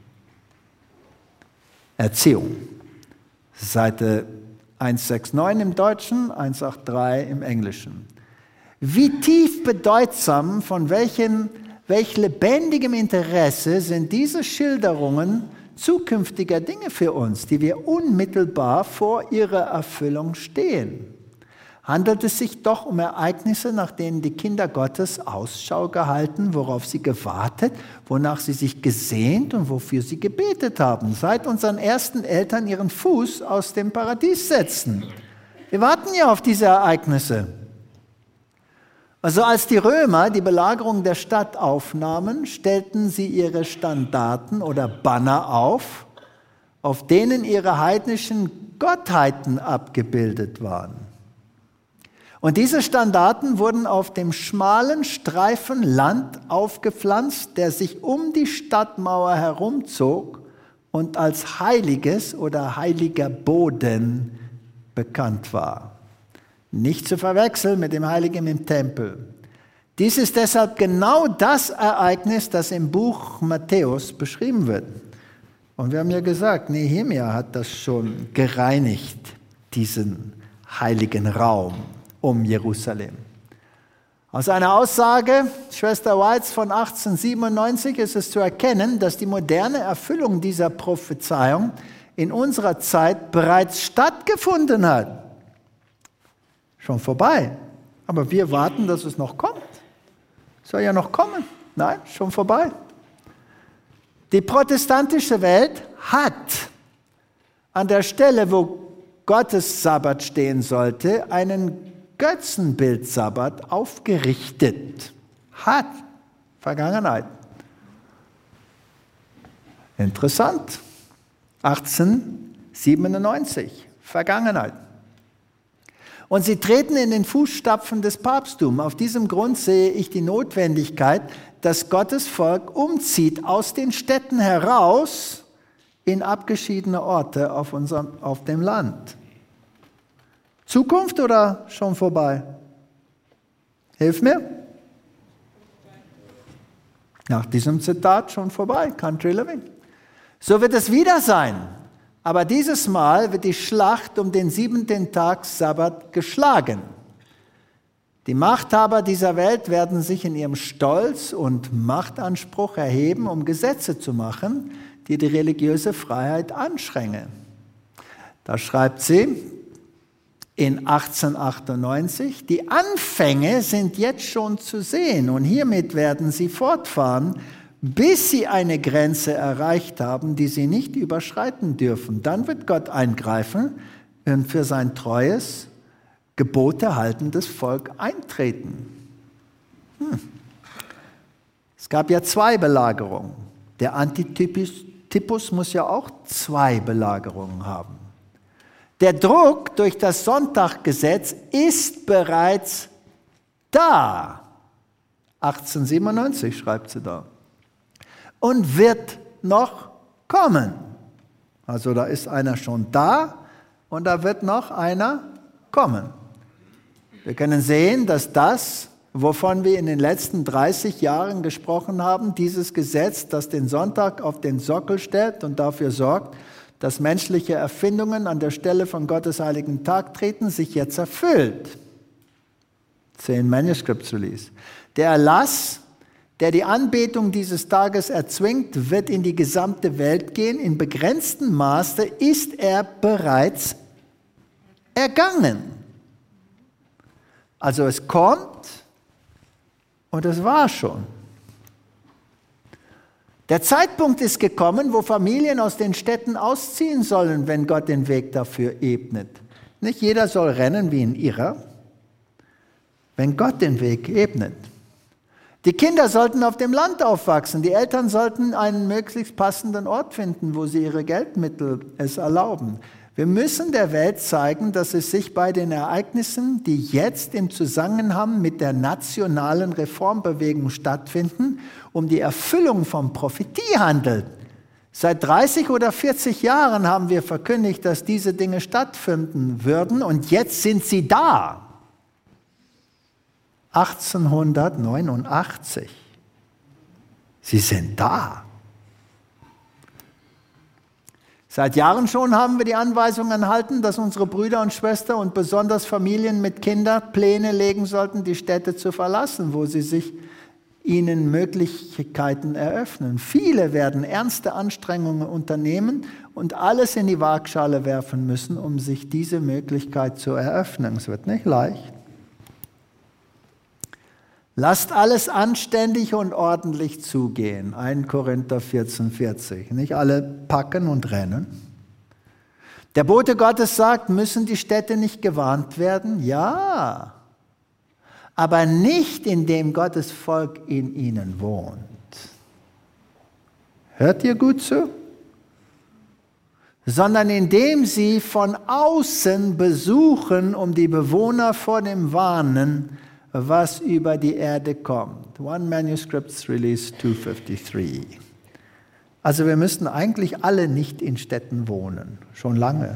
S1: Erziehung. Seite 169 im Deutschen, 183 im Englischen. Wie tief bedeutsam, von welch lebendigem Interesse sind diese Schilderungen zukünftiger Dinge für uns, die wir unmittelbar vor ihrer Erfüllung stehen. handelt es sich doch um Ereignisse, nach denen die Kinder Gottes Ausschau gehalten, worauf sie gewartet, wonach sie sich gesehnt und wofür sie gebetet haben, seit unseren ersten Eltern ihren Fuß aus dem Paradies setzten. Wir warten ja auf diese Ereignisse. Also als die Römer die Belagerung der Stadt aufnahmen, stellten sie ihre Standarten oder Banner auf denen ihre heidnischen Gottheiten abgebildet waren. Und diese Standarten wurden auf dem schmalen Streifen Land aufgepflanzt, der sich um die Stadtmauer herumzog und als heiliges oder heiliger Boden bekannt war. Nicht zu verwechseln mit dem Heiligen im Tempel. Dies ist deshalb genau das Ereignis, das im Buch Matthäus beschrieben wird. Und wir haben ja gesagt, Nehemia hat das schon gereinigt, diesen heiligen Raum um Jerusalem. Aus einer Aussage Schwester Whites von 1897 ist es zu erkennen, dass die moderne Erfüllung dieser Prophezeiung in unserer Zeit bereits stattgefunden hat. Schon vorbei. Aber wir warten, dass es noch kommt. Soll ja noch kommen. Nein, schon vorbei. Die protestantische Welt hat an der Stelle, wo Gottes Sabbat stehen sollte, einen Götzenbild-Sabbat aufgerichtet. Hat. Vergangenheit. Interessant. 1897. Vergangenheit. Und sie treten in den Fußstapfen des Papsttums. Auf diesem Grund sehe ich die Notwendigkeit, dass Gottes Volk umzieht aus den Städten heraus in abgeschiedene Orte auf dem Land. Zukunft oder schon vorbei? Hilf mir. Nach diesem Zitat schon vorbei. Country Living. So wird es wieder sein. Aber dieses Mal wird die Schlacht um den 7. Tag Sabbat geschlagen. Die Machthaber dieser Welt werden sich in ihrem Stolz und Machtanspruch erheben, um Gesetze zu machen, die die religiöse Freiheit einschränken. Da schreibt sie in 1898, die Anfänge sind jetzt schon zu sehen und hiermit werden sie fortfahren, bis sie eine Grenze erreicht haben, die sie nicht überschreiten dürfen. Dann wird Gott eingreifen und für sein treues, Gebote haltendes Volk eintreten. Es gab ja 2 Belagerungen. Der Antitipus muss ja auch 2 Belagerungen haben. Der Druck durch das Sonntaggesetz ist bereits da. 1897 schreibt sie da. Und wird noch kommen. Also da ist einer schon da und da wird noch einer kommen. Wir können sehen, dass das, wovon wir in den letzten 30 Jahren gesprochen haben, dieses Gesetz, das den Sonntag auf den Sockel stellt und dafür sorgt, dass menschliche Erfindungen an der Stelle von Gottes heiligen Tag treten, sich jetzt erfüllt. 10 Manuscript Release. Der Erlass, der die Anbetung dieses Tages erzwingt, wird in die gesamte Welt gehen. In begrenztem Maße ist er bereits ergangen. Also es kommt und es war schon. Der Zeitpunkt ist gekommen, wo Familien aus den Städten ausziehen sollen, wenn Gott den Weg dafür ebnet. Nicht jeder soll rennen wie ein Irrer, wenn Gott den Weg ebnet. Die Kinder sollten auf dem Land aufwachsen. Die Eltern sollten einen möglichst passenden Ort finden, wo sie ihre Geldmittel es erlauben. Wir müssen der Welt zeigen, dass es sich bei den Ereignissen, die jetzt im Zusammenhang mit der nationalen Reformbewegung stattfinden, um die Erfüllung von Prophetie handelt. Seit 30 oder 40 Jahren haben wir verkündigt, dass diese Dinge stattfinden würden und jetzt sind sie da. 1889. Sie sind da. Seit Jahren schon haben wir die Anweisungen erhalten, dass unsere Brüder und Schwestern und besonders Familien mit Kindern Pläne legen sollten, die Städte zu verlassen, wo sie sich ihnen Möglichkeiten eröffnen. Viele werden ernste Anstrengungen unternehmen und alles in die Waagschale werfen müssen, um sich diese Möglichkeit zu eröffnen. Es wird nicht leicht. Lasst alles anständig und ordentlich zugehen. 1 Korinther 14,40. Nicht alle packen und rennen. Der Bote Gottes sagt, müssen die Städte nicht gewarnt werden? Ja, aber nicht indem Gottes Volk in ihnen wohnt. Hört ihr gut zu? Sondern indem sie von außen besuchen, um die Bewohner vor dem warnen, was über die Erde kommt. One Manuscripts Release 253. Also wir müssten eigentlich alle nicht in Städten wohnen, schon lange.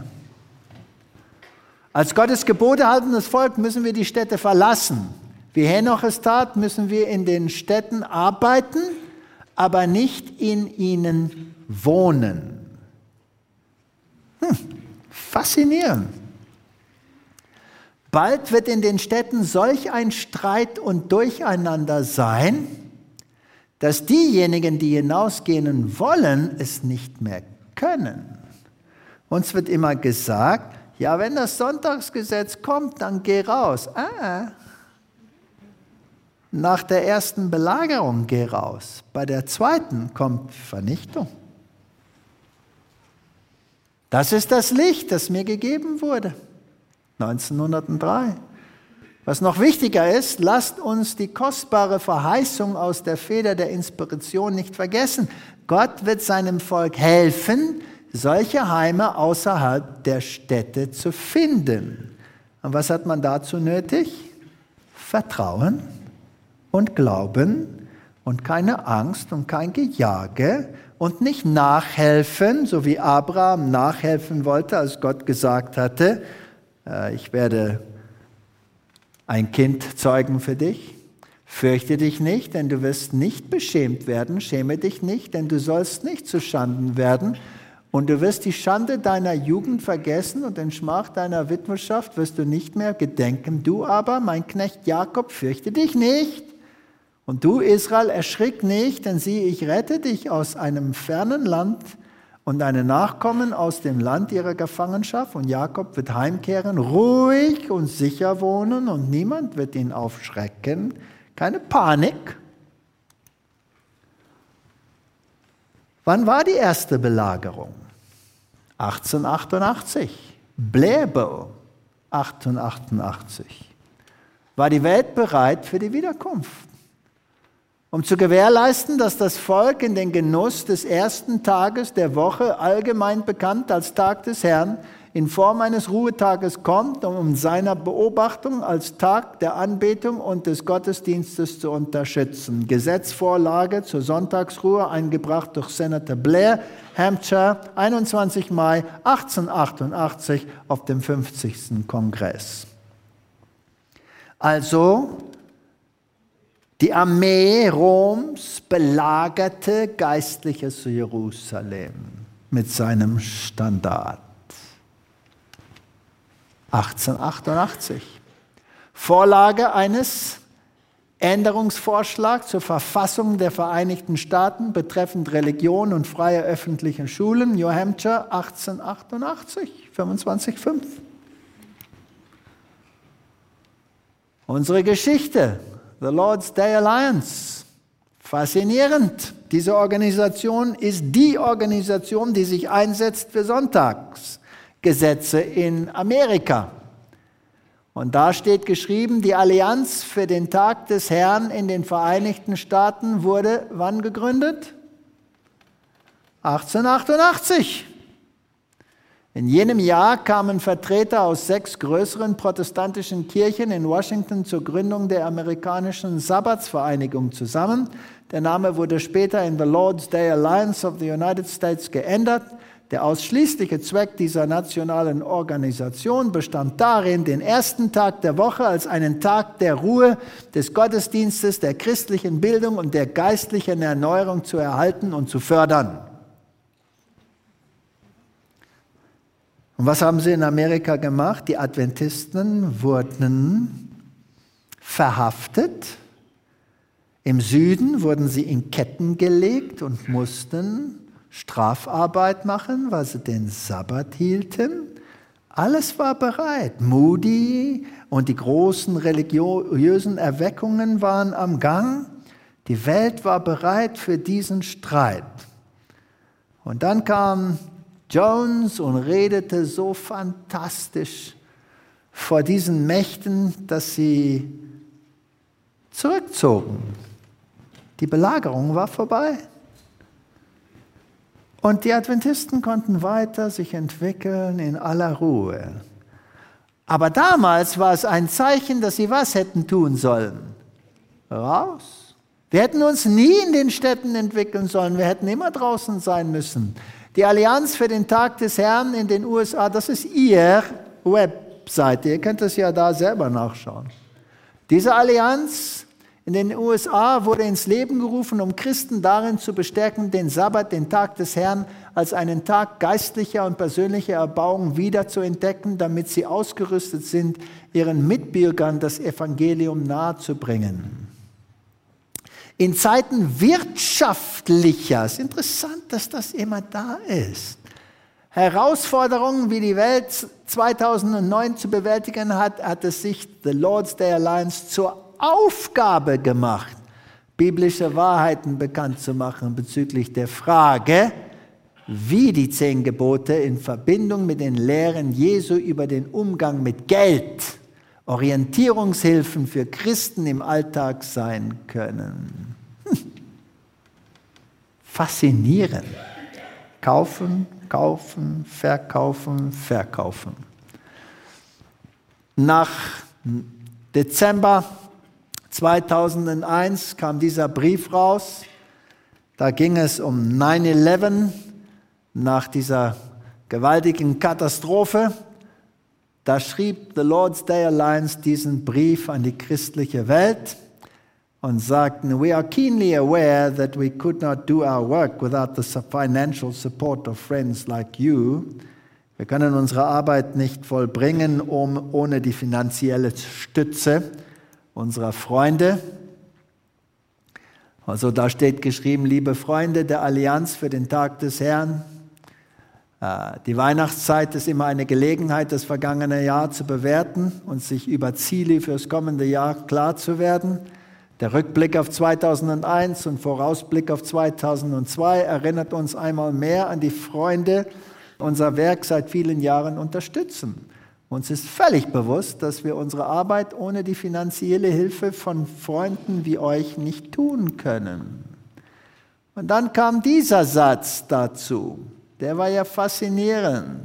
S1: Als Gottes Gebote haltendes Volk müssen wir die Städte verlassen. Wie Henoch es tat, müssen wir in den Städten arbeiten, aber nicht in ihnen wohnen. Faszinierend. Bald wird in den Städten solch ein Streit und Durcheinander sein, dass diejenigen, die hinausgehen wollen, es nicht mehr können. Uns wird immer gesagt, ja, wenn das Sonntagsgesetz kommt, dann geh raus. Nach der ersten Belagerung geh raus. Bei der zweiten kommt Vernichtung. Das ist das Licht, das mir gegeben wurde. 1903. Was noch wichtiger ist, lasst uns die kostbare Verheißung aus der Feder der Inspiration nicht vergessen. Gott wird seinem Volk helfen, solche Heime außerhalb der Städte zu finden. Und was hat man dazu nötig? Vertrauen und Glauben und keine Angst und kein Gejage und nicht nachhelfen, so wie Abraham nachhelfen wollte, als Gott gesagt hatte, ich werde ein Kind zeugen für dich. Fürchte dich nicht, denn du wirst nicht beschämt werden. Schäme dich nicht, denn du sollst nicht zu Schanden werden. Und du wirst die Schande deiner Jugend vergessen und den Schmach deiner Witwenschaft wirst du nicht mehr gedenken. Du aber, mein Knecht Jakob, fürchte dich nicht. Und du, Israel, erschrick nicht, denn siehe, ich rette dich aus einem fernen Land und deine Nachkommen aus dem Land ihrer Gefangenschaft. Und Jakob wird heimkehren, ruhig und sicher wohnen und niemand wird ihn aufschrecken. Keine Panik. Wann war die erste Belagerung? 1888. Blairbow, 1888. War die Welt bereit für die Wiederkunft? Um zu gewährleisten, dass das Volk in den Genuss des ersten Tages der Woche, allgemein bekannt als Tag des Herrn, in Form eines Ruhetages kommt, um seiner Beobachtung als Tag der Anbetung und des Gottesdienstes zu unterstützen. Gesetzvorlage zur Sonntagsruhe, eingebracht durch Senator Blair, Hampshire, 21. Mai 1888 auf dem 50. Kongress. Also, die Armee Roms belagerte geistliches Jerusalem mit seinem Standard. 1888. Vorlage eines Änderungsvorschlags zur Verfassung der Vereinigten Staaten betreffend Religion und freie öffentliche Schulen, New Hampshire, 1888, 25,5. Unsere Geschichte. The Lord's Day Alliance. Faszinierend. Diese Organisation ist die Organisation, die sich einsetzt für Sonntagsgesetze in Amerika. Und da steht geschrieben, die Allianz für den Tag des Herrn in den Vereinigten Staaten wurde wann gegründet? 1888. In jenem Jahr kamen Vertreter aus 6 größeren protestantischen Kirchen in Washington zur Gründung der amerikanischen Sabbatsvereinigung zusammen. Der Name wurde später in The Lord's Day Alliance of the United States geändert. Der ausschließliche Zweck dieser nationalen Organisation bestand darin, den ersten Tag der Woche als einen Tag der Ruhe, des Gottesdienstes, der christlichen Bildung und der geistlichen Erneuerung zu erhalten und zu fördern. Und was haben sie in Amerika gemacht? Die Adventisten wurden verhaftet, Im Süden wurden sie in Ketten gelegt und mussten Strafarbeit machen, weil sie den Sabbat hielten. Alles war bereit. Moody und die großen religiösen Erweckungen waren am Gang. Die Welt war bereit für diesen Streit. Und dann kam Jones und redete so fantastisch vor diesen Mächten, dass sie zurückzogen. Die Belagerung war vorbei. Und die Adventisten konnten weiter sich entwickeln in aller Ruhe. Aber damals war es ein Zeichen, dass sie was hätten tun sollen? Raus. Wir hätten uns nie in den Städten entwickeln sollen. Wir hätten immer draußen sein müssen. Die Allianz für den Tag des Herrn in den USA, das ist ihr Webseite. Ihr könnt das ja da selber nachschauen. Diese Allianz in den USA wurde ins Leben gerufen, um Christen darin zu bestärken, den Sabbat, den Tag des Herrn, als einen Tag geistlicher und persönlicher Erbauung wieder zu entdecken, damit sie ausgerüstet sind, ihren Mitbürgern das Evangelium nahezubringen. In Zeiten wirtschaftlicher, es ist interessant, dass das immer da ist, Herausforderungen, wie die Welt 2009 zu bewältigen hat, hat es sich The Lord's Day Alliance zur Aufgabe gemacht, biblische Wahrheiten bekannt zu machen bezüglich der Frage, wie die 10 Gebote in Verbindung mit den Lehren Jesu über den Umgang mit Geld, Orientierungshilfen für Christen im Alltag sein können. Faszinierend. Kaufen, kaufen, verkaufen, verkaufen. Nach Dezember 2001 kam dieser Brief raus. Da ging es um 9/11, nach dieser gewaltigen Katastrophe. Da schrieb The Lord's Day Alliance diesen Brief an die christliche Welt und sagten, "We are keenly aware that we could not do our work without the financial support of friends like you." Wir können unsere Arbeit nicht vollbringen ohne die finanzielle Stütze unserer Freunde. Also da steht geschrieben, liebe Freunde der Allianz für den Tag des Herrn, die Weihnachtszeit ist immer eine Gelegenheit, das vergangene Jahr zu bewerten und sich über Ziele fürs kommende Jahr klar zu werden. Der Rückblick auf 2001 und Vorausblick auf 2002 erinnert uns einmal mehr an die Freunde, die unser Werk seit vielen Jahren unterstützen. Uns ist völlig bewusst, dass wir unsere Arbeit ohne die finanzielle Hilfe von Freunden wie euch nicht tun können. Und dann kam dieser Satz dazu. Der war ja faszinierend.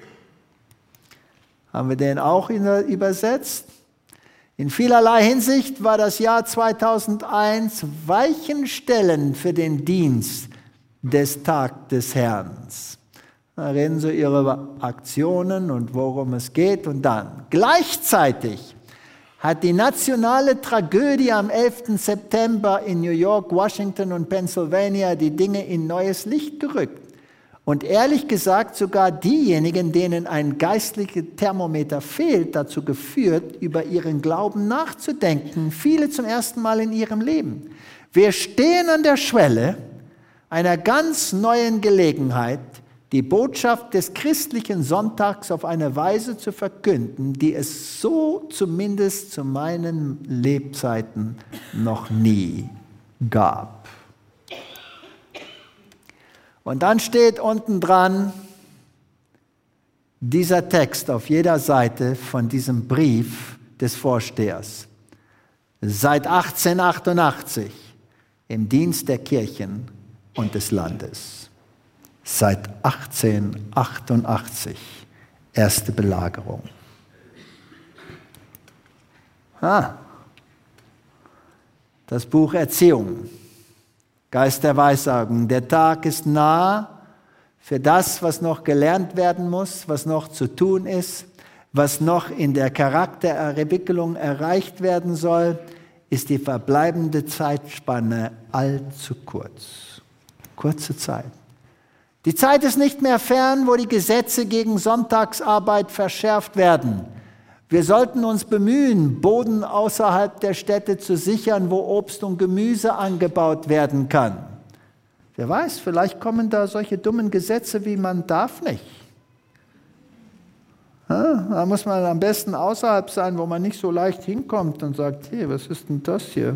S1: Haben wir den auch übersetzt? In vielerlei Hinsicht war das Jahr 2001 weichenstellend für den Dienst des Tag des Herrn. Da reden sie ihre Aktionen und worum es geht. Und dann, gleichzeitig hat die nationale Tragödie am 11. September in New York, Washington und Pennsylvania die Dinge in neues Licht gerückt. Und ehrlich gesagt sogar diejenigen, denen ein geistliches Thermometer fehlt, dazu geführt, über ihren Glauben nachzudenken. Viele zum ersten Mal in ihrem Leben. Wir stehen an der Schwelle einer ganz neuen Gelegenheit, die Botschaft des christlichen Sonntags auf eine Weise zu verkünden, die es so zumindest zu meinen Lebzeiten noch nie gab. Und dann steht unten dran dieser Text auf jeder Seite von diesem Brief des Vorstehers. Seit 1888 im Dienst der Kirchen und des Landes. Seit 1888, erste Belagerung. Das Buch Erziehung. Geist der Weissagung, der Tag ist nah für das, was noch gelernt werden muss, was noch zu tun ist, was noch in der Charakterentwicklung erreicht werden soll, ist die verbleibende Zeitspanne allzu kurz. Kurze Zeit. Die Zeit ist nicht mehr fern, wo die Gesetze gegen Sonntagsarbeit verschärft werden. Wir sollten uns bemühen, Boden außerhalb der Städte zu sichern, wo Obst und Gemüse angebaut werden kann. Wer weiß, vielleicht kommen da solche dummen Gesetze wie man darf nicht. Da muss man am besten außerhalb sein, wo man nicht so leicht hinkommt und sagt, hey, was ist denn das hier?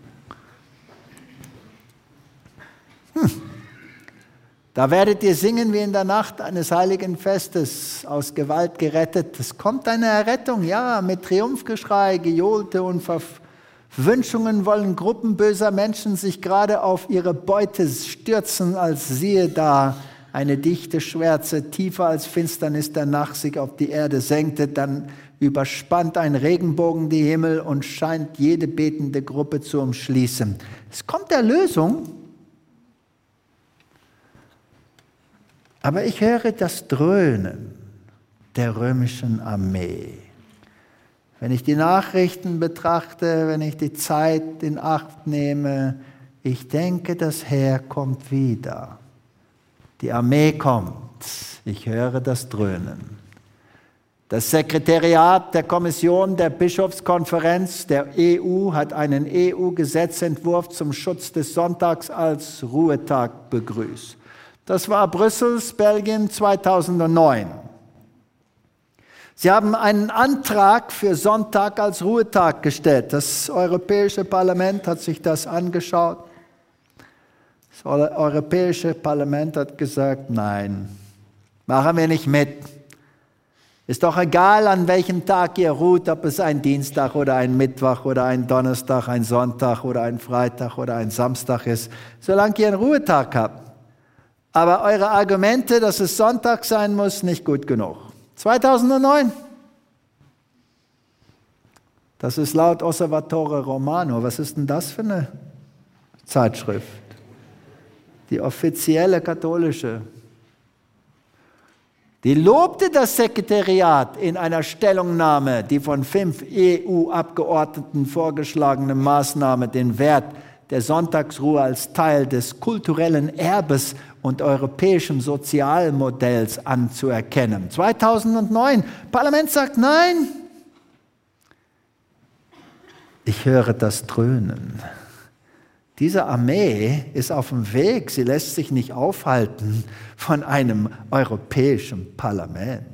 S1: Da werdet ihr singen wie in der Nacht eines heiligen Festes, aus Gewalt gerettet. Es kommt eine Errettung, ja, mit Triumphgeschrei, Gejohlte und Verwünschungen wollen Gruppen böser Menschen sich gerade auf ihre Beute stürzen, als siehe da, eine dichte Schwärze, tiefer als Finsternis der Nacht sich auf die Erde senkte, dann überspannt ein Regenbogen die Himmel und scheint jede betende Gruppe zu umschließen. Es kommt Erlösung, aber ich höre das Dröhnen der römischen Armee. Wenn ich die Nachrichten betrachte, wenn ich die Zeit in Acht nehme, ich denke, das Heer kommt wieder. Die Armee kommt. Ich höre das Dröhnen. Das Sekretariat der Kommission der Bischofskonferenz der EU hat einen EU-Gesetzentwurf zum Schutz des Sonntags als Ruhetag begrüßt. Das war Brüssel, Belgien 2009. Sie haben einen Antrag für Sonntag als Ruhetag gestellt. Das Europäische Parlament hat sich das angeschaut. Das Europäische Parlament hat gesagt, nein, machen wir nicht mit. Ist doch egal, an welchem Tag ihr ruht, ob es ein Dienstag oder ein Mittwoch oder ein Donnerstag, ein Sonntag oder ein Freitag oder ein Samstag ist, solange ihr einen Ruhetag habt. Aber eure Argumente, dass es Sonntag sein muss, nicht gut genug. 2009. Das ist laut Osservatore Romano. Was ist denn das für eine Zeitschrift? Die offizielle katholische. Die lobte das Sekretariat in einer Stellungnahme, die von 5 EU-Abgeordneten vorgeschlagene Maßnahme, den Wert der Sonntagsruhe als Teil des kulturellen Erbes und europäischen Sozialmodells anzuerkennen. 2009, Parlament sagt nein. Ich höre das Dröhnen. Diese Armee ist auf dem Weg, sie lässt sich nicht aufhalten von einem europäischen Parlament.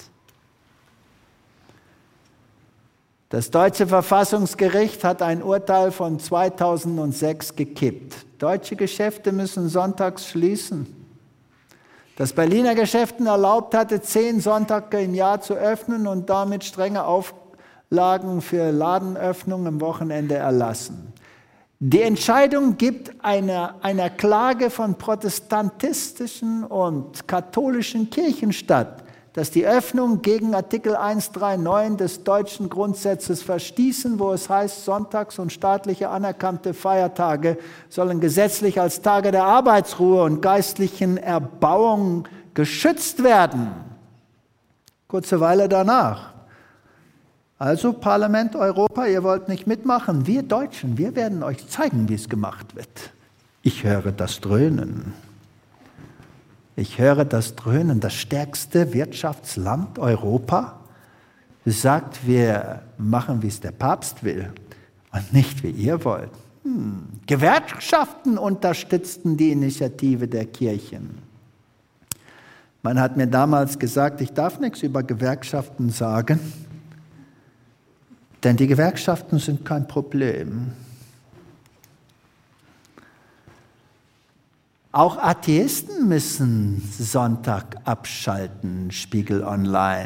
S1: Das deutsche Verfassungsgericht hat ein Urteil von 2006 gekippt. Deutsche Geschäfte müssen sonntags schließen. Das Berliner Geschäften erlaubt hatte, 10 Sonntage im Jahr zu öffnen und damit strenge Auflagen für Ladenöffnung am Wochenende erlassen. Die Entscheidung gibt einer Klage von protestantischen und katholischen Kirchen statt, dass die Öffnung gegen Artikel 139 des deutschen Grundgesetzes verstießen, wo es heißt, Sonntags- und staatliche anerkannte Feiertage sollen gesetzlich als Tage der Arbeitsruhe und geistlichen Erbauung geschützt werden. Kurze Weile danach. Also Parlament Europa, ihr wollt nicht mitmachen. Wir Deutschen, wir werden euch zeigen, wie es gemacht wird. Ich höre das Dröhnen. Ich höre das Dröhnen. Das stärkste Wirtschaftsland Europa sagt, wir machen, wie es der Papst will und nicht, wie ihr wollt. Gewerkschaften unterstützten die Initiative der Kirchen. Man hat mir damals gesagt, ich darf nichts über Gewerkschaften sagen, denn die Gewerkschaften sind kein Problem. Auch Atheisten müssen Sonntag abschalten, Spiegel Online.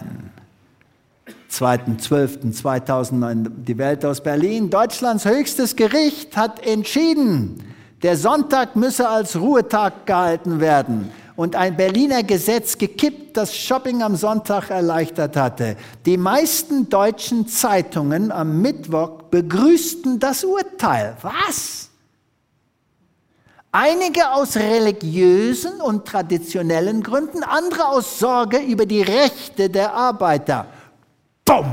S1: 2.12.2009, die Welt aus Berlin. Deutschlands höchstes Gericht hat entschieden, der Sonntag müsse als Ruhetag gehalten werden und ein Berliner Gesetz gekippt, das Shopping am Sonntag erleichtert hatte. Die meisten deutschen Zeitungen am Mittwoch begrüßten das Urteil. Was? Einige aus religiösen und traditionellen Gründen, andere aus Sorge über die Rechte der Arbeiter. Bumm!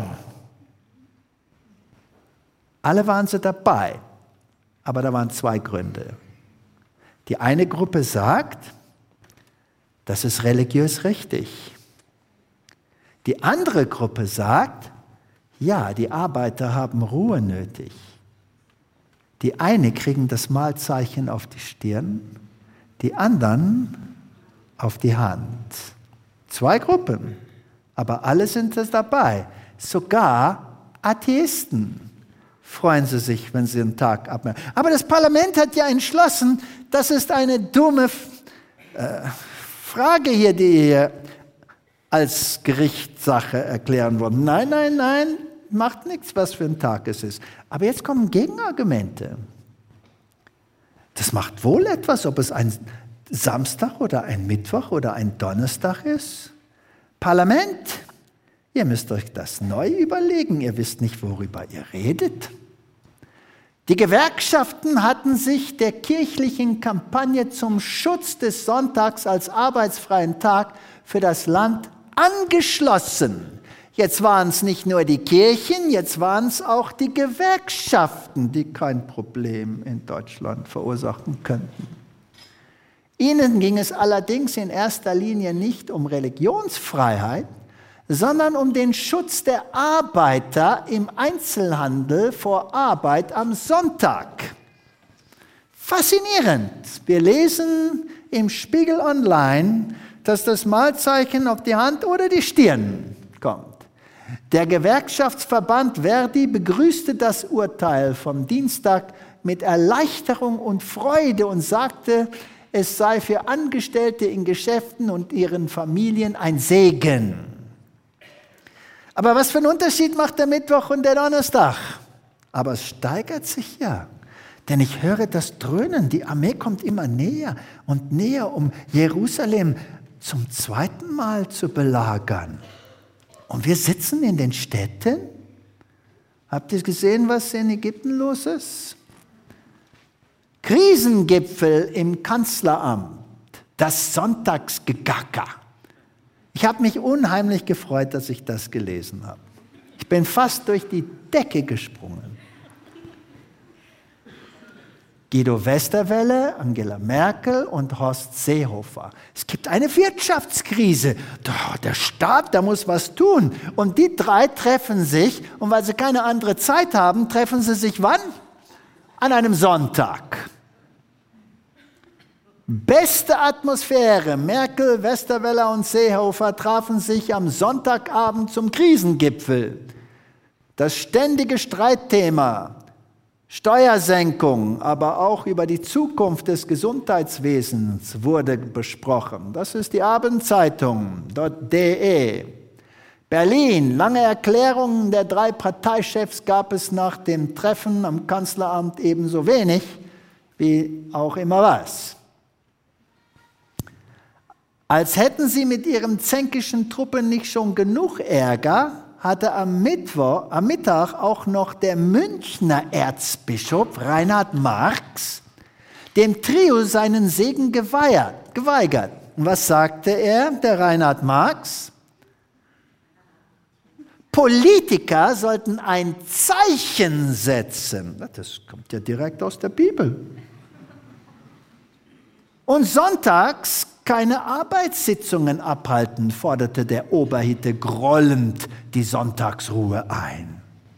S1: Alle waren sie dabei, aber da waren 2 Gründe. Die eine Gruppe sagt, das ist religiös richtig. Die andere Gruppe sagt, Ja, die Arbeiter haben Ruhe nötig. Die einen kriegen das Mahlzeichen auf die Stirn, die anderen auf die Hand. 2 Gruppen, aber alle sind es dabei. Sogar Atheisten freuen sie sich, wenn sie einen Tag abmelden. Aber das Parlament hat ja entschlossen, das ist eine dumme Frage hier, die hier als Gerichtssache erklären worden. Nein, nein, nein, macht nichts, was für ein Tag es ist. Aber jetzt kommen Gegenargumente. Das macht wohl etwas, ob es ein Samstag oder ein Mittwoch oder ein Donnerstag ist. Parlament, ihr müsst euch das neu überlegen. Ihr wisst nicht, worüber ihr redet. Die Gewerkschaften hatten sich der kirchlichen Kampagne zum Schutz des Sonntags als arbeitsfreien Tag für das Land angeschlossen. Jetzt waren es nicht nur die Kirchen, jetzt waren es auch die Gewerkschaften, die kein Problem in Deutschland verursachen könnten. Ihnen ging es allerdings in erster Linie nicht um Religionsfreiheit, sondern um den Schutz der Arbeiter im Einzelhandel vor Arbeit am Sonntag. Faszinierend. Wir lesen im Spiegel Online, dass das Mahlzeichen auf die Hand oder die Stirn kommt. Der Gewerkschaftsverband Verdi begrüßte das Urteil vom Dienstag mit Erleichterung und Freude und sagte, es sei für Angestellte in Geschäften und ihren Familien ein Segen. Aber was für einen Unterschied macht der Mittwoch und der Donnerstag? Aber es steigert sich ja. Denn ich höre das Dröhnen. Die Armee kommt immer näher und näher, um Jerusalem zum 2. Mal zu belagern. Und wir sitzen in den Städten. Habt ihr gesehen, was in Ägypten los ist? Krisengipfel im Kanzleramt. Das Sonntagsgegacker. Ich habe mich unheimlich gefreut, dass ich das gelesen habe. Ich bin fast durch die Decke gesprungen. Guido Westerwelle, Angela Merkel und Horst Seehofer. Es gibt eine Wirtschaftskrise. Der Staat, der muss was tun. Und die 3 treffen sich, und weil sie keine andere Zeit haben, treffen sie sich wann? An einem Sonntag. Beste Atmosphäre. Merkel, Westerwelle und Seehofer trafen sich am Sonntagabend zum Krisengipfel. Das ständige Streitthema, Steuersenkung, aber auch über die Zukunft des Gesundheitswesens wurde besprochen. Das ist die Abendzeitung, .de. Berlin, lange Erklärungen der 3 Parteichefs gab es nach dem Treffen am Kanzleramt ebenso wenig wie auch immer was. Als hätten sie mit ihren zänkischen Truppen nicht schon genug Ärger, hatte am Mittag auch noch der Münchner Erzbischof Reinhard Marx dem Trio seinen Segen geweigert. Und was sagte er, der Reinhard Marx? Politiker sollten ein Zeichen setzen. Das kommt ja direkt aus der Bibel. Und sonntags keine Arbeitssitzungen abhalten, forderte der Oberhitte grollend die Sonntagsruhe ein.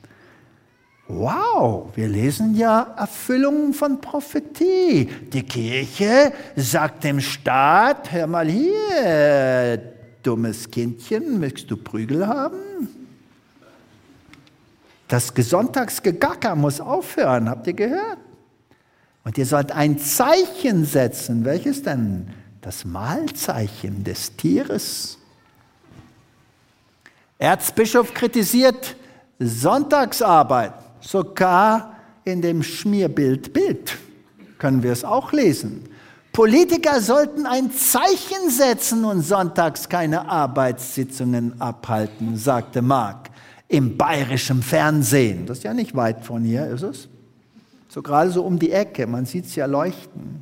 S1: Wow, wir lesen ja Erfüllungen von Prophetie. Die Kirche sagt dem Staat, hör mal hier, dummes Kindchen, möchtest du Prügel haben? Das Sonntagsgegacker muss aufhören, habt ihr gehört? Und ihr sollt ein Zeichen setzen. Welches denn? Das Mahlzeichen des Tieres. Erzbischof kritisiert Sonntagsarbeit. Sogar in dem Schmierbild Bild können wir es auch lesen. Politiker sollten ein Zeichen setzen und sonntags keine Arbeitssitzungen abhalten, sagte Mark im bayerischen Fernsehen. Das ist ja nicht weit von hier, ist es? So gerade so um die Ecke, man sieht es ja leuchten.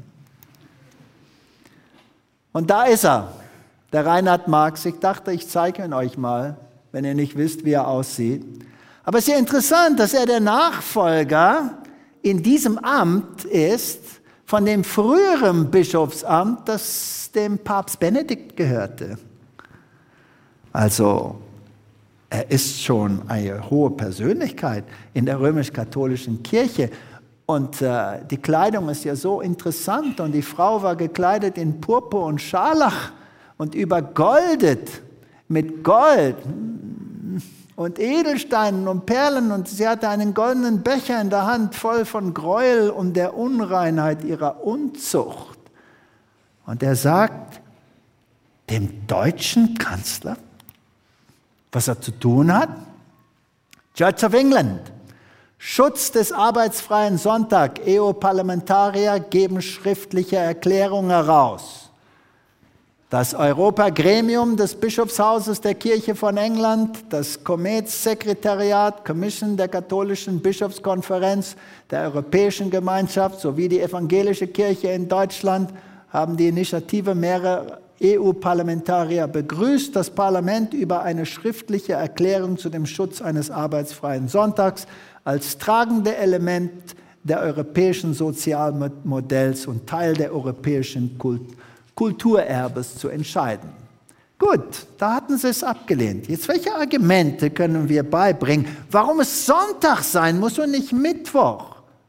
S1: Und da ist er, der Reinhard Marx. Ich dachte, ich zeige ihn euch mal, wenn ihr nicht wisst, wie er aussieht. Aber es ist ja interessant, dass er der Nachfolger in diesem Amt ist von dem früheren Bischofsamt, das dem Papst Benedikt gehörte. Also, er ist schon eine hohe Persönlichkeit in der römisch-katholischen Kirche. Und die Kleidung ist ja so interessant. Und die Frau war gekleidet in Purpur und Scharlach und übergoldet mit Gold und Edelsteinen und Perlen. Und sie hatte einen goldenen Becher in der Hand, voll von Gräuel und der Unreinheit ihrer Unzucht. Und er sagt dem deutschen Kanzler, was er zu tun hat. Church of England, Schutz des arbeitsfreien Sonntag. EU-Parlamentarier geben schriftliche Erklärungen heraus. Das Europagremium des Bischofshauses der Kirche von England, das Comets-Sekretariat, Commission der katholischen Bischofskonferenz der Europäischen Gemeinschaft sowie die evangelische Kirche in Deutschland haben die Initiative mehrerer EU-Parlamentarier begrüßt, das Parlament über eine schriftliche Erklärung zu dem Schutz eines arbeitsfreien Sonntags als tragende Element der europäischen Sozialmodells und Teil der europäischen Kulturerbes zu entscheiden. Gut, da hatten sie es abgelehnt. Jetzt, welche Argumente können wir beibringen, warum es Sonntag sein muss und nicht Mittwoch?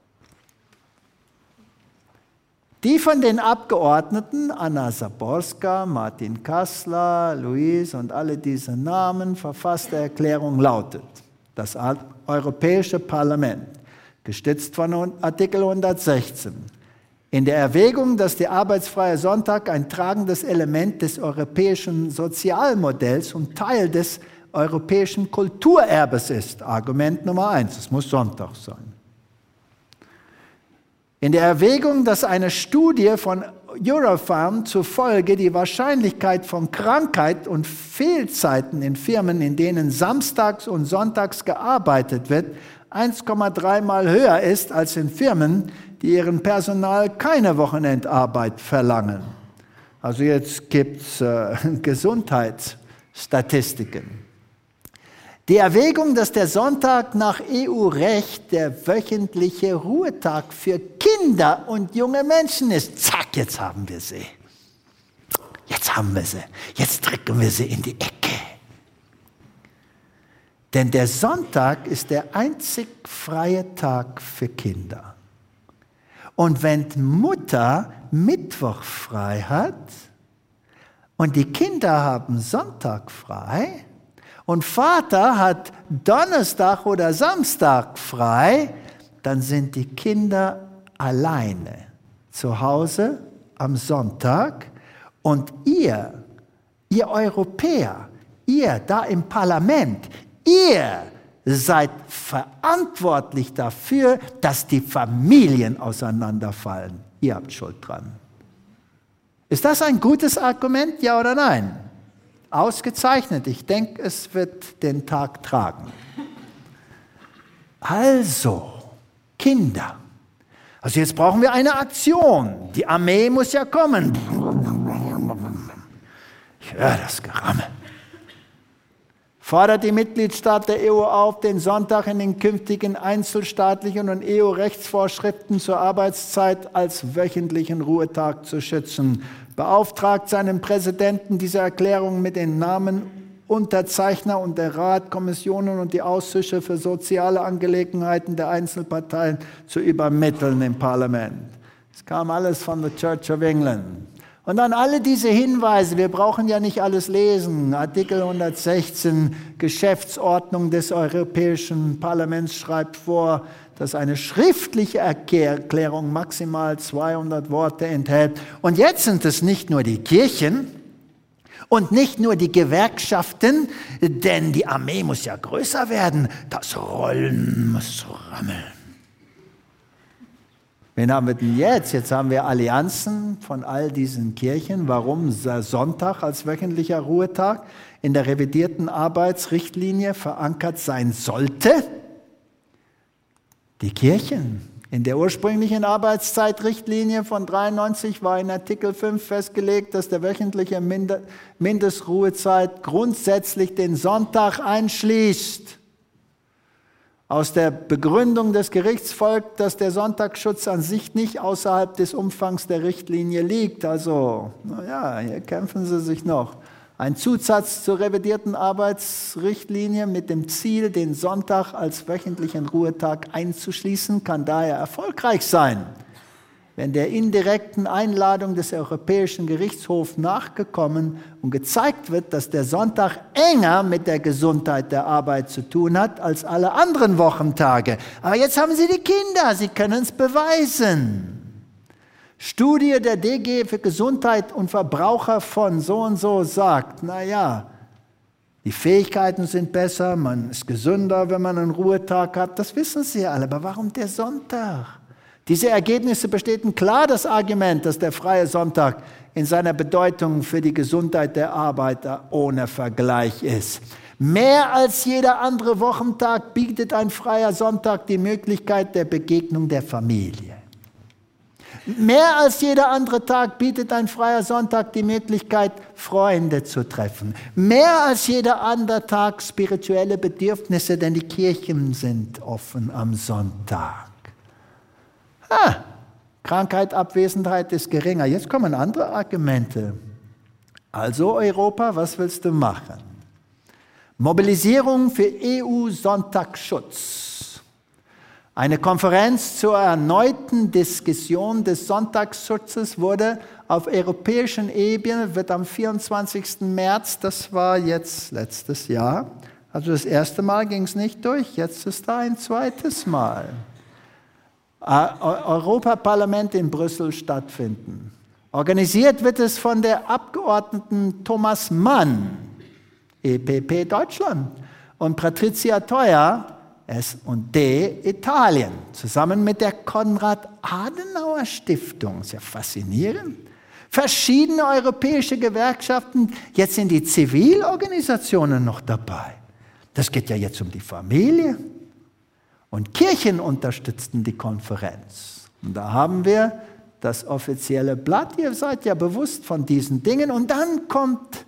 S1: Die von den Abgeordneten, Anna Zaborska, Martin Kassler, Luis und alle diese Namen verfasste Erklärung lautet: Das Europäische Parlament, gestützt von Artikel 116, in der Erwägung, dass der arbeitsfreie Sonntag ein tragendes Element des europäischen Sozialmodells und Teil des europäischen Kulturerbes ist. Argument Nummer 1, es muss Sonntag sein. In der Erwägung, dass eine Studie von Eurofarm zufolge die Wahrscheinlichkeit von Krankheit und Fehlzeiten in Firmen, in denen samstags und sonntags gearbeitet wird, 1,3 Mal höher ist als in Firmen, die ihrem Personal keine Wochenendarbeit verlangen. Also jetzt gibt es Gesundheitsstatistiken. Die Erwägung, dass der Sonntag nach EU-Recht der wöchentliche Ruhetag für Kinder und junge Menschen ist. Zack, jetzt haben wir sie. Jetzt haben wir sie. Jetzt drücken wir sie in die Ecke. Denn der Sonntag ist der einzig freie Tag für Kinder. Und wenn Mutter Mittwoch frei hat und die Kinder haben Sonntag frei, und Vater hat Donnerstag oder Samstag frei, dann sind die Kinder alleine zu Hause am Sonntag und ihr Europäer, ihr da im Parlament, ihr seid verantwortlich dafür, dass die Familien auseinanderfallen. Ihr habt Schuld dran. Ist das ein gutes Argument, ja oder nein? Ausgezeichnet. Ich denke, es wird den Tag tragen. Also, Kinder. Also jetzt brauchen wir eine Aktion. Die Armee muss ja kommen. Ich höre das Gerammel. Fordert die Mitgliedstaaten der EU auf, den Sonntag in den künftigen einzelstaatlichen und EU-Rechtsvorschriften zur Arbeitszeit als wöchentlichen Ruhetag zu schützen. Beauftragt seinen Präsidenten, diese Erklärung mit den Namen Unterzeichner und der Rat, Kommissionen und die Ausschüsse für soziale Angelegenheiten der Einzelparteien zu übermitteln im Parlament. Es kam alles von der Church of England. Und dann alle diese Hinweise, wir brauchen ja nicht alles lesen. Artikel 116, Geschäftsordnung des Europäischen Parlaments schreibt vor, dass eine schriftliche Erklärung maximal 200 Worte enthält. Und jetzt sind es nicht nur die Kirchen und nicht nur die Gewerkschaften, denn die Armee muss ja größer werden. Das Rollen muss rammeln. Wen haben wir denn jetzt? Jetzt haben wir Allianzen von all diesen Kirchen. Warum Sonntag als wöchentlicher Ruhetag in der revidierten Arbeitsrichtlinie verankert sein sollte? Die Kirchen. In der ursprünglichen Arbeitszeitrichtlinie von 93 war in Artikel 5 festgelegt, dass der wöchentliche Mindestruhezeit grundsätzlich den Sonntag einschließt. Aus der Begründung des Gerichts folgt, dass der Sonntagsschutz an sich nicht außerhalb des Umfangs der Richtlinie liegt. Also, naja, hier kämpfen sie sich noch Ein Zusatz zur revidierten Arbeitsrichtlinie mit dem Ziel, den Sonntag als wöchentlichen Ruhetag einzuschließen, kann daher erfolgreich sein, wenn der indirekten Einladung des Europäischen Gerichtshofs nachgekommen und gezeigt wird, dass der Sonntag enger mit der Gesundheit der Arbeit zu tun hat als alle anderen Wochentage. Aber jetzt haben Sie die Kinder, Sie können es beweisen. Studie der DG für Gesundheit und Verbraucher von so und so sagt, naja, die Fähigkeiten sind besser, man ist gesünder, wenn man einen Ruhetag hat, das wissen Sie alle, aber warum der Sonntag? Diese Ergebnisse bestätigen klar das Argument, dass der freie Sonntag in seiner Bedeutung für die Gesundheit der Arbeiter ohne Vergleich ist. Mehr als jeder andere Wochentag bietet ein freier Sonntag die Möglichkeit der Begegnung der Familie. Mehr als jeder andere Tag bietet ein freier Sonntag die Möglichkeit, Freunde zu treffen. Mehr als jeder andere Tag spirituelle Bedürfnisse, denn die Kirchen sind offen am Sonntag. Krankheit, Abwesenheit ist geringer. Jetzt kommen andere Argumente. Also Europa, was willst du machen? Mobilisierung für EU-Sonntagsschutz. Eine Konferenz zur erneuten Diskussion des Sonntagsschutzes wurde auf europäischen Ebene, wird am 24. März, das war jetzt letztes Jahr, also das erste Mal ging es nicht durch, jetzt ist da ein zweites Mal. Europaparlament in Brüssel stattfinden. Organisiert wird es von der Abgeordneten Thomas Mann, EPP Deutschland, und Patricia Theuer, S&D Italien, zusammen mit der Konrad-Adenauer-Stiftung. Ist ja faszinierend. Verschiedene europäische Gewerkschaften, jetzt sind die Zivilorganisationen noch dabei. Das geht ja jetzt um die Familie. Und Kirchen unterstützten die Konferenz. Und da haben wir das offizielle Blatt. Ihr seid ja bewusst von diesen Dingen. Und dann kommt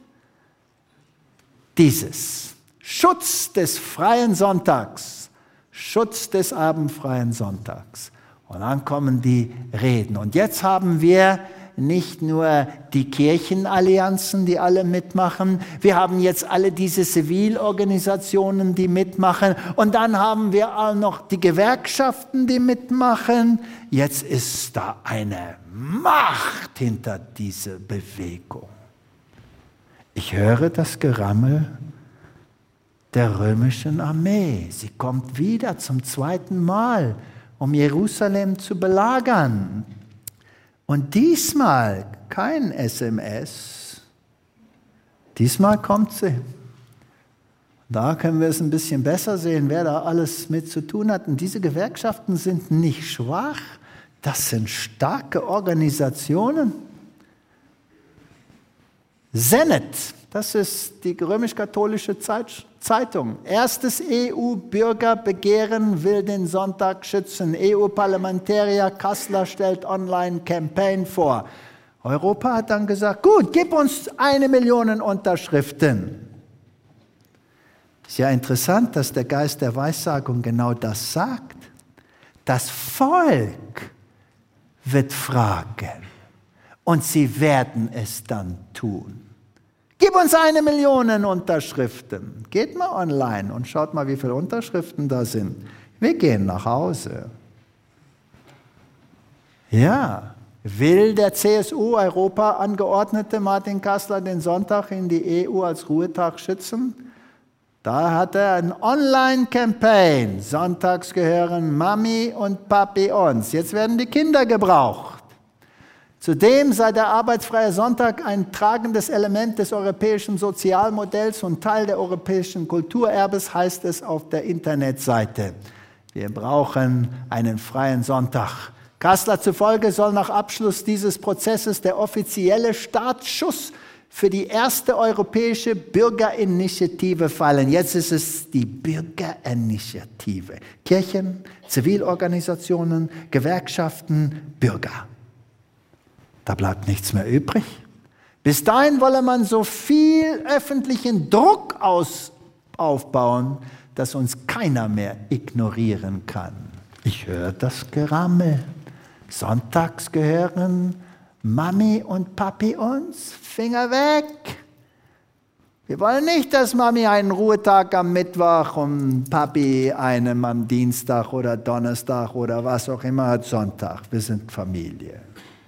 S1: dieses. Schutz des freien Sonntags. Schutz des abendfreien Sonntags. Und dann kommen die Reden. Und jetzt haben wir nicht nur die Kirchenallianzen, die alle mitmachen. Wir haben jetzt alle diese Zivilorganisationen, die mitmachen. Und dann haben wir auch noch die Gewerkschaften, die mitmachen. Jetzt ist da eine Macht hinter dieser Bewegung. Ich höre das Gerammel der römischen Armee. Sie kommt wieder zum zweiten Mal, um Jerusalem zu belagern. Und diesmal kein SMS. Diesmal kommt sie. Da können wir es ein bisschen besser sehen, wer da alles mit zu tun hat. Und diese Gewerkschaften sind nicht schwach. Das sind starke Organisationen. Senet, das ist die römisch-katholische Zeitung. Erstes EU-Bürgerbegehren will den Sonntag schützen. EU-Parlamentarier Kassler stellt Online-Campaign vor. Europa hat dann gesagt, gut, gib uns 1 Million Unterschriften. Ist ja interessant, dass der Geist der Weissagung genau das sagt. Das Volk wird fragen und sie werden es dann tun. Gib uns 1 Million Unterschriften. Geht mal online und schaut mal, wie viele Unterschriften da sind. Wir gehen nach Hause. Ja, will der CSU-Europa-Angeordnete Martin Kassler den Sonntag in die EU als Ruhetag schützen? Da hat er ein Online-Campaign. Sonntags gehören Mami und Papi uns. Jetzt werden die Kinder gebraucht. Zudem sei der arbeitsfreie Sonntag ein tragendes Element des europäischen Sozialmodells und Teil der europäischen Kulturerbes, heißt es auf der Internetseite. Wir brauchen einen freien Sonntag. Kassler zufolge soll nach Abschluss dieses Prozesses der offizielle Startschuss für die erste europäische Bürgerinitiative fallen. Jetzt ist es die Bürgerinitiative. Kirchen, Zivilorganisationen, Gewerkschaften, Bürger. Da bleibt nichts mehr übrig. Bis dahin wolle man so viel öffentlichen Druck aufbauen, dass uns keiner mehr ignorieren kann. Ich höre das Gerammel. Sonntags gehören Mami und Papi uns. Finger weg. Wir wollen nicht, dass Mami einen Ruhetag am Mittwoch und Papi einen am Dienstag oder Donnerstag oder was auch immer hat Sonntag. Wir sind Familie.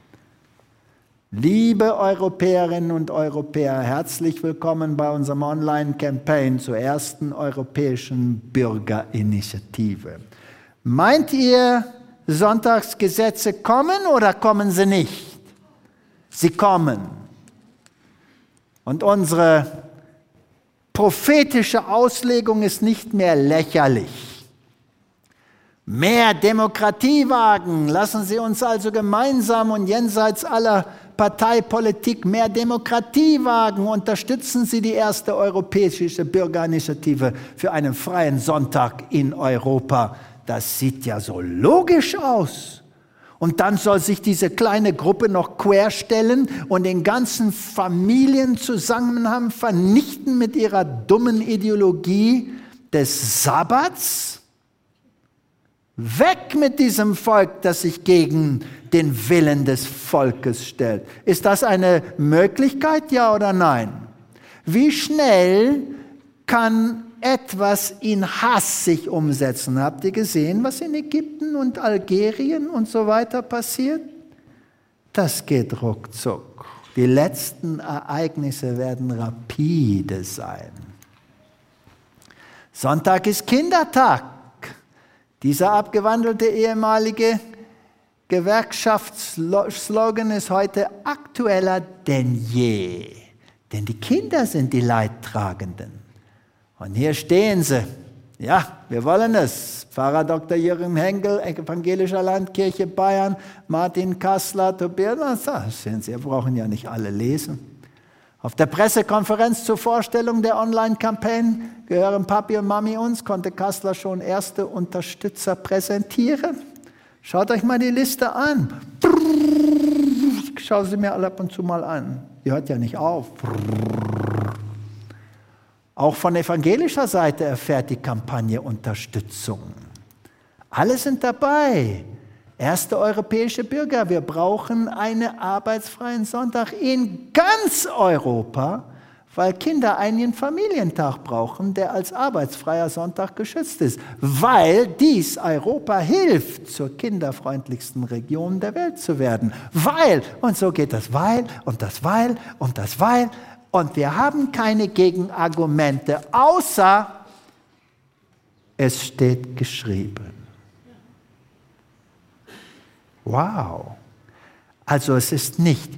S1: Liebe Europäerinnen und Europäer, herzlich willkommen bei unserem Online-Campaign zur ersten europäischen Bürgerinitiative. Meint ihr, Sonntagsgesetze kommen oder kommen sie nicht? Sie kommen. Und unsere prophetische Auslegung ist nicht mehr lächerlich. Mehr Demokratie wagen. Lassen Sie uns also gemeinsam und jenseits aller Parteipolitik mehr Demokratie wagen. Unterstützen Sie die erste europäische Bürgerinitiative für einen freien Sonntag in Europa. Das sieht ja so logisch aus. Und dann soll sich diese kleine Gruppe noch querstellen und den ganzen Familienzusammenhang vernichten mit ihrer dummen Ideologie des Sabbats? Weg mit diesem Volk, das sich gegen den Willen des Volkes stellt. Ist das eine Möglichkeit, ja oder nein? Wie schnell kann etwas in Hass sich umsetzen? Habt ihr gesehen, was in Ägypten und Algerien und so weiter passiert? Das geht ruckzuck. Die letzten Ereignisse werden rapide sein. Sonntag ist Kindertag. Dieser abgewandelte ehemalige Gewerkschaftsslogan ist heute aktueller denn je. Denn die Kinder sind die Leidtragenden. Und hier stehen sie. Ja, wir wollen es. Pfarrer Dr. Jürgen Henkel, Evangelischer Landkirche Bayern, Martin Kassler, Tobias, sehen Sie, wir brauchen ja nicht alle lesen. Auf der Pressekonferenz zur Vorstellung der Online-Kampagne gehören Papi und Mami uns, konnte Kassler schon erste Unterstützer präsentieren. Schaut euch mal die Liste an. Schauen Sie mir alle ab und zu mal an. Die hört ja nicht auf. Auch von evangelischer Seite erfährt die Kampagne Unterstützung. Alle sind dabei. Erste europäische Bürger. Wir brauchen einen arbeitsfreien Sonntag in ganz Europa, weil Kinder einen Familientag brauchen, der als arbeitsfreier Sonntag geschützt ist. Weil dies Europa hilft, zur kinderfreundlichsten Region der Welt zu werden. Weil, und so geht das weil und das weil und das weil. Und wir haben keine Gegenargumente, außer es steht geschrieben. Wow. Also es ist nicht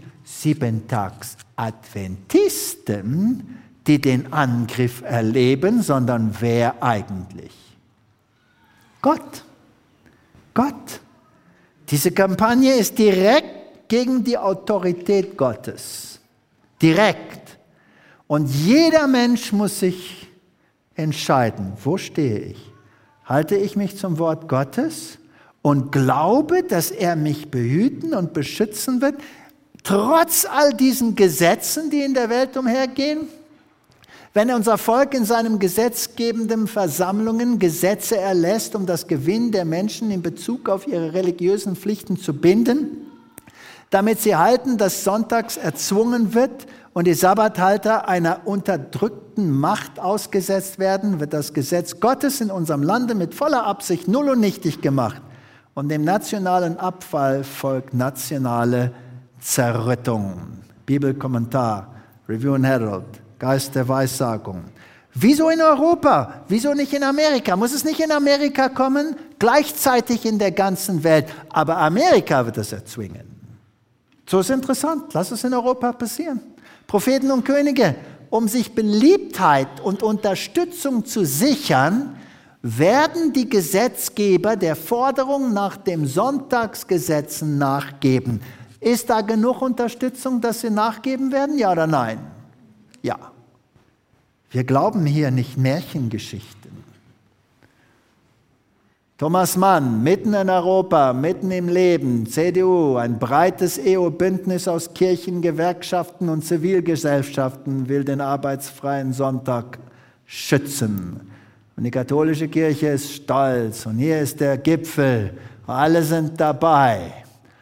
S1: 7-Tags-Adventisten, die den Angriff erleben, sondern wer eigentlich? Gott. Gott. Diese Kampagne ist direkt gegen die Autorität Gottes. Direkt. Und jeder Mensch muss sich entscheiden, wo stehe ich? Halte ich mich zum Wort Gottes und glaube, dass er mich behüten und beschützen wird, trotz all diesen Gesetzen, die in der Welt umhergehen? Wenn unser Volk in seinen gesetzgebenden Versammlungen Gesetze erlässt, um das Gewinn der Menschen in Bezug auf ihre religiösen Pflichten zu binden, damit sie halten, dass sonntags erzwungen wird und die Sabbathalter einer unterdrückten Macht ausgesetzt werden, wird das Gesetz Gottes in unserem Lande mit voller Absicht null und nichtig gemacht. Und dem nationalen Abfall folgt nationale Zerrüttung. Bibelkommentar, Review and Herald, Geist der Weissagung. Wieso in Europa? Wieso nicht in Amerika? Muss es nicht in Amerika kommen? Gleichzeitig in der ganzen Welt. Aber Amerika wird es erzwingen. So ist interessant. Lass es in Europa passieren. Propheten und Könige, um sich Beliebtheit und Unterstützung zu sichern, werden die Gesetzgeber der Forderung nach dem Sonntagsgesetzen nachgeben. Ist da genug Unterstützung, dass sie nachgeben werden? Ja oder nein? Ja. Wir glauben hier nicht Märchengeschichten. Thomas Mann, mitten in Europa, mitten im Leben, CDU, ein breites EU-Bündnis aus Kirchen, Gewerkschaften und Zivilgesellschaften will den arbeitsfreien Sonntag schützen. Und die katholische Kirche ist stolz und hier ist der Gipfel, alle sind dabei.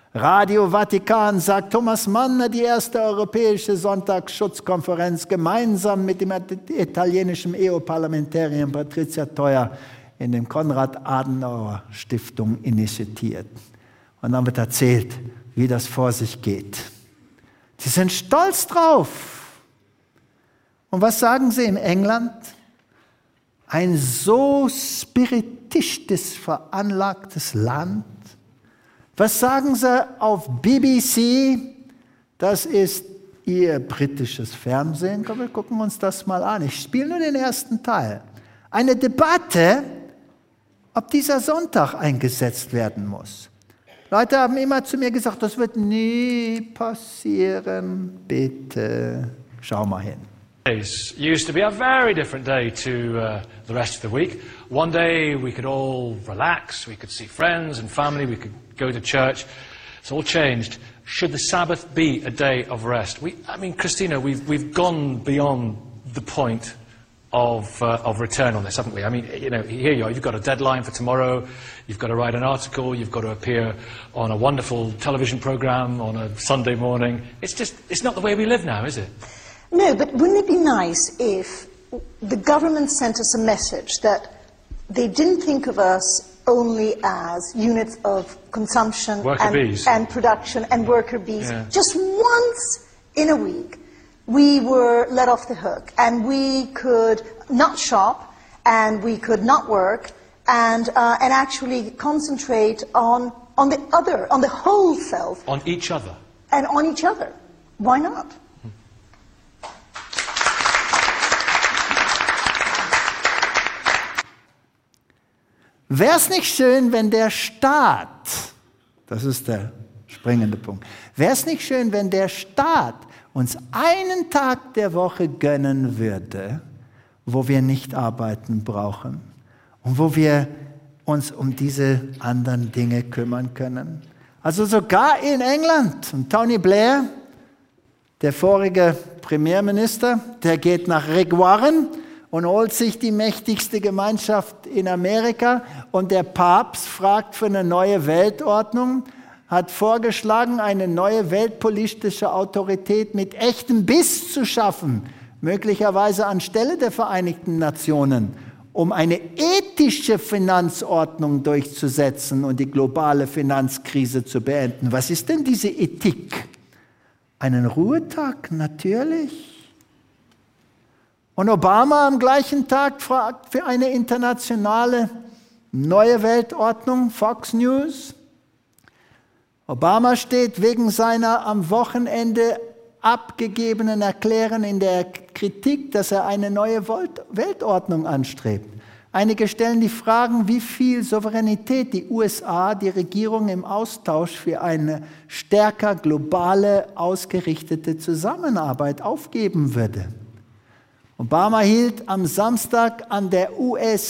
S1: Radio Vatikan sagt, Thomas Mann hat die erste europäische Sonntagsschutzkonferenz gemeinsam mit dem italienischen EU-Parlamentarier Patrizia Toia in der Konrad-Adenauer-Stiftung initiiert. Und dann wird erzählt, wie das vor sich geht. Sie sind stolz drauf. Und was sagen sie in England? Ein so spiritistisch veranlagtes Land. Was sagen sie auf BBC? Das ist ihr britisches Fernsehen. Komm, wir gucken uns das mal an. Ich spiele nur den ersten Teil. Eine Debatte, ob dieser Sonntag eingesetzt werden muss. Leute haben immer zu mir gesagt, das wird nie passieren. Bitte, schau mal hin.
S2: Used to be a very different day to the rest of the week. One day we could all relax, we could see friends and family, we could go to church. It's all changed. Should the Sabbath be a day of rest? Christina, we've gone beyond the point of return on this, haven't we? I mean, here you are, you've got a deadline for tomorrow, you've got to write an article, you've got to appear on a wonderful television program on a Sunday morning. It's not the way we live now, is it?
S3: No, but wouldn't it be nice if the government sent us a message that they didn't think of us only as units of consumption and production and worker bees. Yeah. Just once in a week, we were let off the hook and we could not shop and we could not work and actually concentrate on the whole self.
S2: On each other.
S3: And on each other. Why not?
S1: Wäre es nicht schön, wenn der Staat, das ist der springende Punkt, wäre es nicht schön, wenn der Staat uns einen Tag der Woche gönnen würde, wo wir nicht arbeiten brauchen und wo wir uns um diese anderen Dinge kümmern können? Also sogar in England. Und Tony Blair, der vorige Premierminister, der geht nach Rick Warren und holt sich die mächtigste Gemeinschaft in Amerika. Und der Papst fragt für eine neue Weltordnung, hat vorgeschlagen, eine neue weltpolitische Autorität mit echtem Biss zu schaffen, möglicherweise anstelle der Vereinigten Nationen, um eine ethische Finanzordnung durchzusetzen und die globale Finanzkrise zu beenden. Was ist denn diese Ethik? Einen Ruhetag? Natürlich. Und Obama am gleichen Tag fragt für eine internationale neue Weltordnung, Fox News. Obama steht wegen seiner am Wochenende abgegebenen Erklärung in der Kritik, dass er eine neue Weltordnung anstrebt. Einige stellen die Fragen, wie viel Souveränität die USA, die Regierung im Austausch für eine stärker globale, ausgerichtete Zusammenarbeit aufgeben würde. Obama hielt am Samstag an der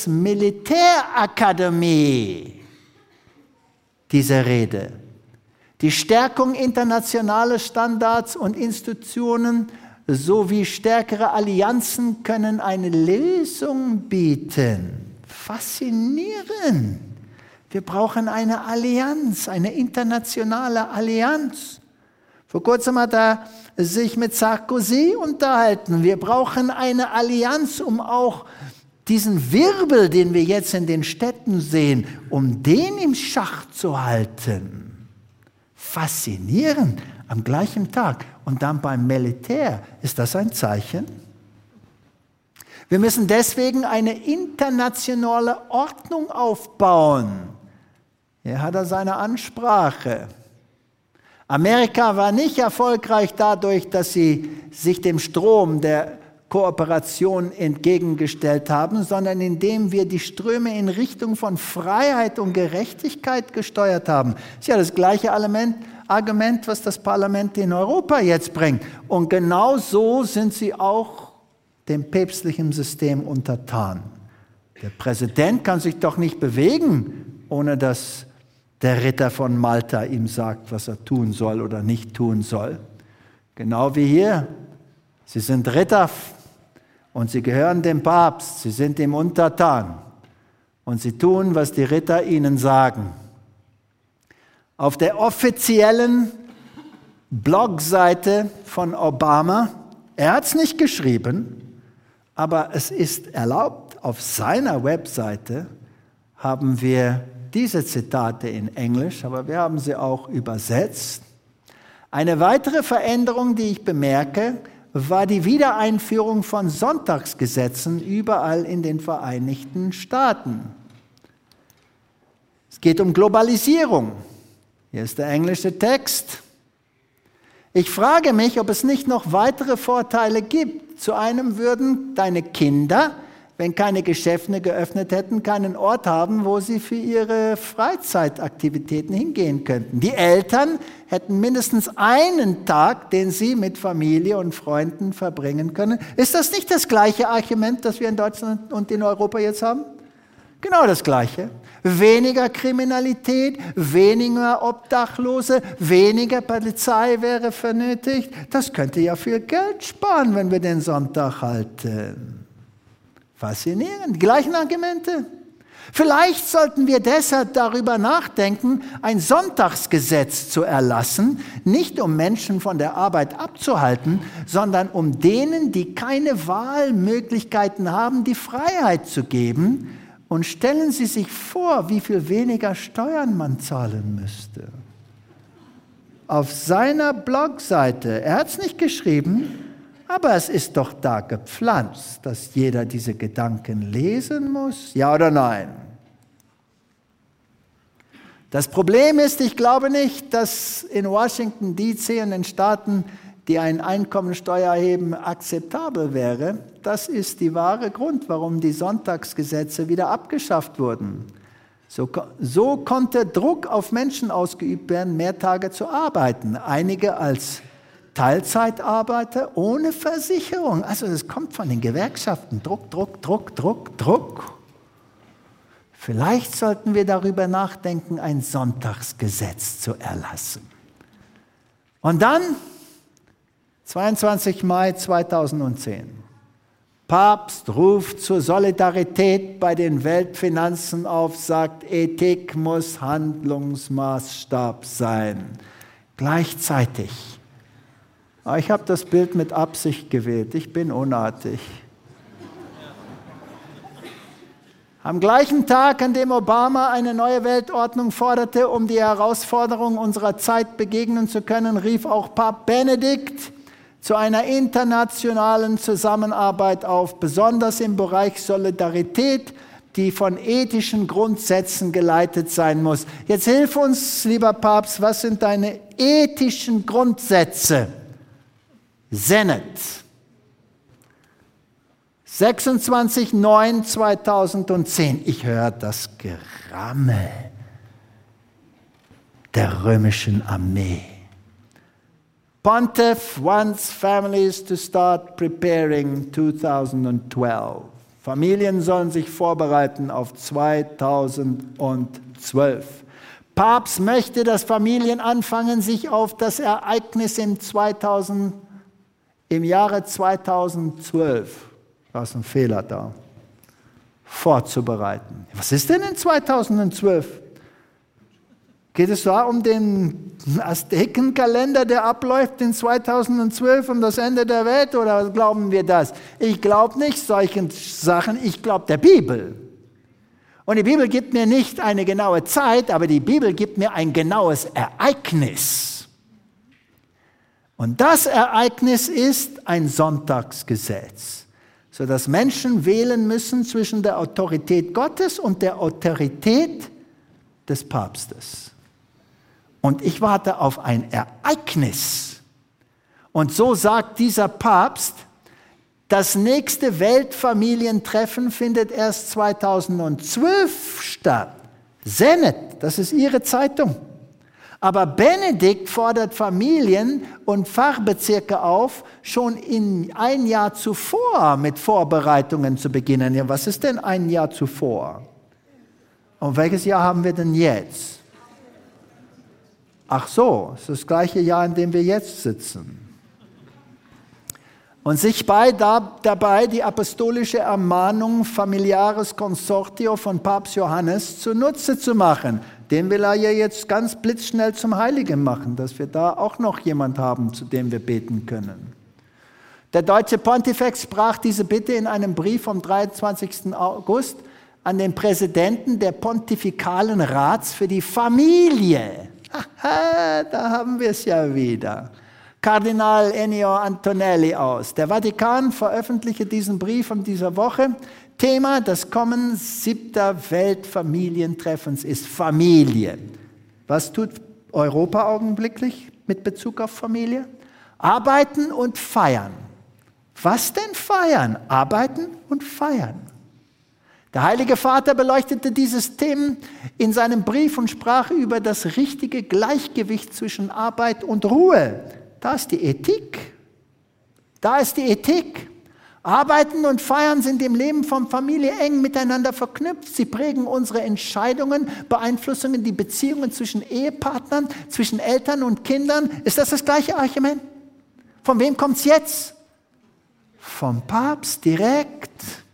S1: US-Militärakademie diese Rede. Die Stärkung internationaler Standards und Institutionen sowie stärkere Allianzen können eine Lösung bieten. Faszinierend. Wir brauchen eine Allianz, eine internationale Allianz. Vor kurzem hat er sich mit Sarkozy unterhalten. Wir brauchen eine Allianz, um auch diesen Wirbel, den wir jetzt in den Städten sehen, um den im Schach zu halten. Faszinierend, am gleichen Tag. Und dann beim Militär, ist das ein Zeichen? Wir müssen deswegen eine internationale Ordnung aufbauen. Hier hat er seine Ansprache. Amerika war nicht erfolgreich dadurch, dass sie sich dem Strom der Kooperation entgegengestellt haben, sondern indem wir die Ströme in Richtung von Freiheit und Gerechtigkeit gesteuert haben. Das ist ja das gleiche Argument, was das Parlament in Europa jetzt bringt. Und genau so sind sie auch dem päpstlichen System untertan. Der Präsident kann sich doch nicht bewegen, ohne dass der Ritter von Malta ihm sagt, was er tun soll oder nicht tun soll. Genau wie hier. Sie sind Ritter und sie gehören dem Papst. Sie sind ihm untertan. Und sie tun, was die Ritter ihnen sagen. Auf der offiziellen Blogseite von Obama, er hat es nicht geschrieben, aber es ist erlaubt, auf seiner Webseite haben wir diese Zitate in Englisch, aber wir haben sie auch übersetzt. Eine weitere Veränderung, die ich bemerke, war die Wiedereinführung von Sonntagsgesetzen überall in den Vereinigten Staaten. Es geht um Globalisierung. Hier ist der englische Text. Ich frage mich, ob es nicht noch weitere Vorteile gibt. Zu einem würden deine Kinder, wenn keine Geschäfte geöffnet hätten, keinen Ort haben, wo sie für ihre Freizeitaktivitäten hingehen könnten. Die Eltern hätten mindestens einen Tag, den sie mit Familie und Freunden verbringen können. Ist das nicht das gleiche Argument, das wir in Deutschland und in Europa jetzt haben? Genau das Gleiche. Weniger Kriminalität, weniger Obdachlose, weniger Polizei wäre vernötigt. Das könnte ja viel Geld sparen, wenn wir den Sonntag halten. Faszinierend. Die gleichen Argumente. Vielleicht sollten wir deshalb darüber nachdenken, ein Sonntagsgesetz zu erlassen, nicht um Menschen von der Arbeit abzuhalten, sondern um denen, die keine Wahlmöglichkeiten haben, die Freiheit zu geben. Und stellen Sie sich vor, wie viel weniger Steuern man zahlen müsste. Auf seiner Blogseite, er hat es nicht geschrieben, aber es ist doch da gepflanzt, dass jeder diese Gedanken lesen muss. Ja oder nein? Das Problem ist, ich glaube nicht, dass in Washington D.C. und den Staaten, die eine Einkommensteuer erheben, akzeptabel wäre. Das ist der wahre Grund, warum die Sonntagsgesetze wieder abgeschafft wurden. So konnte Druck auf Menschen ausgeübt werden, mehr Tage zu arbeiten. Einige als Teilzeitarbeiter ohne Versicherung. Also es kommt von den Gewerkschaften. Druck, Druck, Druck, Druck, Druck. Vielleicht sollten wir darüber nachdenken, ein Sonntagsgesetz zu erlassen. Und dann, 22. Mai 2010, Papst ruft zur Solidarität bei den Weltfinanzen auf, sagt, Ethik muss Handlungsmaßstab sein. Gleichzeitig. Ich habe das Bild mit Absicht gewählt, ich bin unartig. Am gleichen Tag, an dem Obama eine neue Weltordnung forderte, um die Herausforderungen unserer Zeit begegnen zu können, rief auch Papst Benedikt zu einer internationalen Zusammenarbeit auf, besonders im Bereich Solidarität, die von ethischen Grundsätzen geleitet sein muss. Jetzt hilf uns, lieber Papst, was sind deine ethischen Grundsätze? Senet. 26.09.2010. Ich höre das Gerammel der römischen Armee. Pontiff wants families to start preparing 2012. Familien sollen sich vorbereiten auf 2012. Papst möchte, dass Familien anfangen, sich auf das Ereignis im Jahre 2012, da ist ein Fehler da, vorzubereiten. Was ist denn in 2012? Geht es da um den Aztekenkalender, der abläuft in 2012, um das Ende der Welt, oder glauben wir das? Ich glaube nicht solchen Sachen, ich glaube der Bibel. Und die Bibel gibt mir nicht eine genaue Zeit, aber die Bibel gibt mir ein genaues Ereignis. Und das Ereignis ist ein Sonntagsgesetz, sodass Menschen wählen müssen zwischen der Autorität Gottes und der Autorität des Papstes. Und ich warte auf ein Ereignis. Und so sagt dieser Papst, das nächste Weltfamilientreffen findet erst 2012 statt. Senet, das ist Ihre Zeitung. Aber Benedikt fordert Familien und Fachbezirke auf, schon ein Jahr zuvor mit Vorbereitungen zu beginnen. Ja, was ist denn ein Jahr zuvor? Und welches Jahr haben wir denn jetzt? Ach so, es ist das gleiche Jahr, in dem wir jetzt sitzen. Und sich dabei die apostolische Ermahnung Familiaris Consortio von Papst Johannes zunutze zu machen. Den will er ja jetzt ganz blitzschnell zum Heiligen machen, dass wir da auch noch jemand haben, zu dem wir beten können. Der deutsche Pontifex sprach diese Bitte in einem Brief vom 23. August an den Präsidenten der Pontifikalen Rats für die Familie. Da haben wir es ja wieder. Kardinal Ennio Antonelli aus. Der Vatikan veröffentlichte diesen Brief von dieser Woche. Thema des kommenden 7. Weltfamilientreffens ist Familie. Was tut Europa augenblicklich mit Bezug auf Familie? Arbeiten und feiern. Was denn feiern? Arbeiten und feiern. Der Heilige Vater beleuchtete dieses Thema in seinem Brief und sprach über das richtige Gleichgewicht zwischen Arbeit und Ruhe. Da ist die Ethik. Da ist die Ethik. Arbeiten und Feiern sind im Leben von Familie eng miteinander verknüpft. Sie prägen unsere Entscheidungen, beeinflussen die Beziehungen zwischen Ehepartnern, zwischen Eltern und Kindern. Ist das das gleiche Argument? Von wem kommt es jetzt? Vom Papst direkt.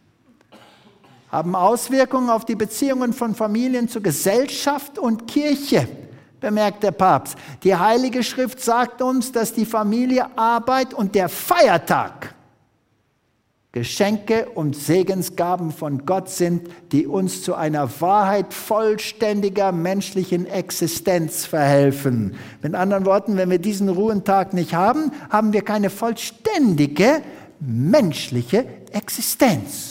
S1: Haben Auswirkungen auf die Beziehungen von Familien zur Gesellschaft und Kirche, bemerkt der Papst. Die Heilige Schrift sagt uns, dass die Familie, Arbeit und der Feiertag Geschenke und Segensgaben von Gott sind, die uns zu einer Wahrheit vollständiger menschlichen Existenz verhelfen. Mit anderen Worten, wenn wir diesen Ruhetag nicht haben, haben wir keine vollständige menschliche Existenz.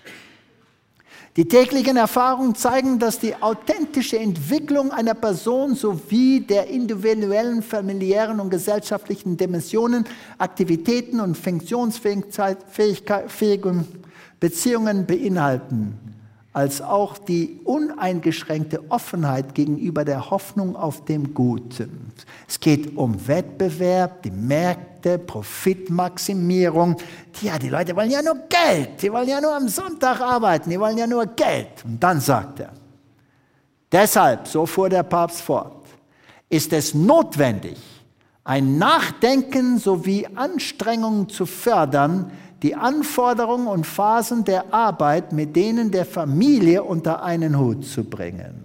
S1: Die täglichen Erfahrungen zeigen, dass die authentische Entwicklung einer Person sowie der individuellen, familiären und gesellschaftlichen Dimensionen, Aktivitäten und funktionsfähigen Beziehungen beinhalten, als auch die uneingeschränkte Offenheit gegenüber der Hoffnung auf dem Guten. Es geht um Wettbewerb, die Märkte, Profitmaximierung. Ja, die Leute wollen ja nur Geld, die wollen ja nur am Sonntag arbeiten, die wollen ja nur Geld. Und dann sagt er, deshalb, so fuhr der Papst fort, ist es notwendig, ein Nachdenken sowie Anstrengungen zu fördern, die Anforderungen und Phasen der Arbeit mit denen der Familie unter einen Hut zu bringen.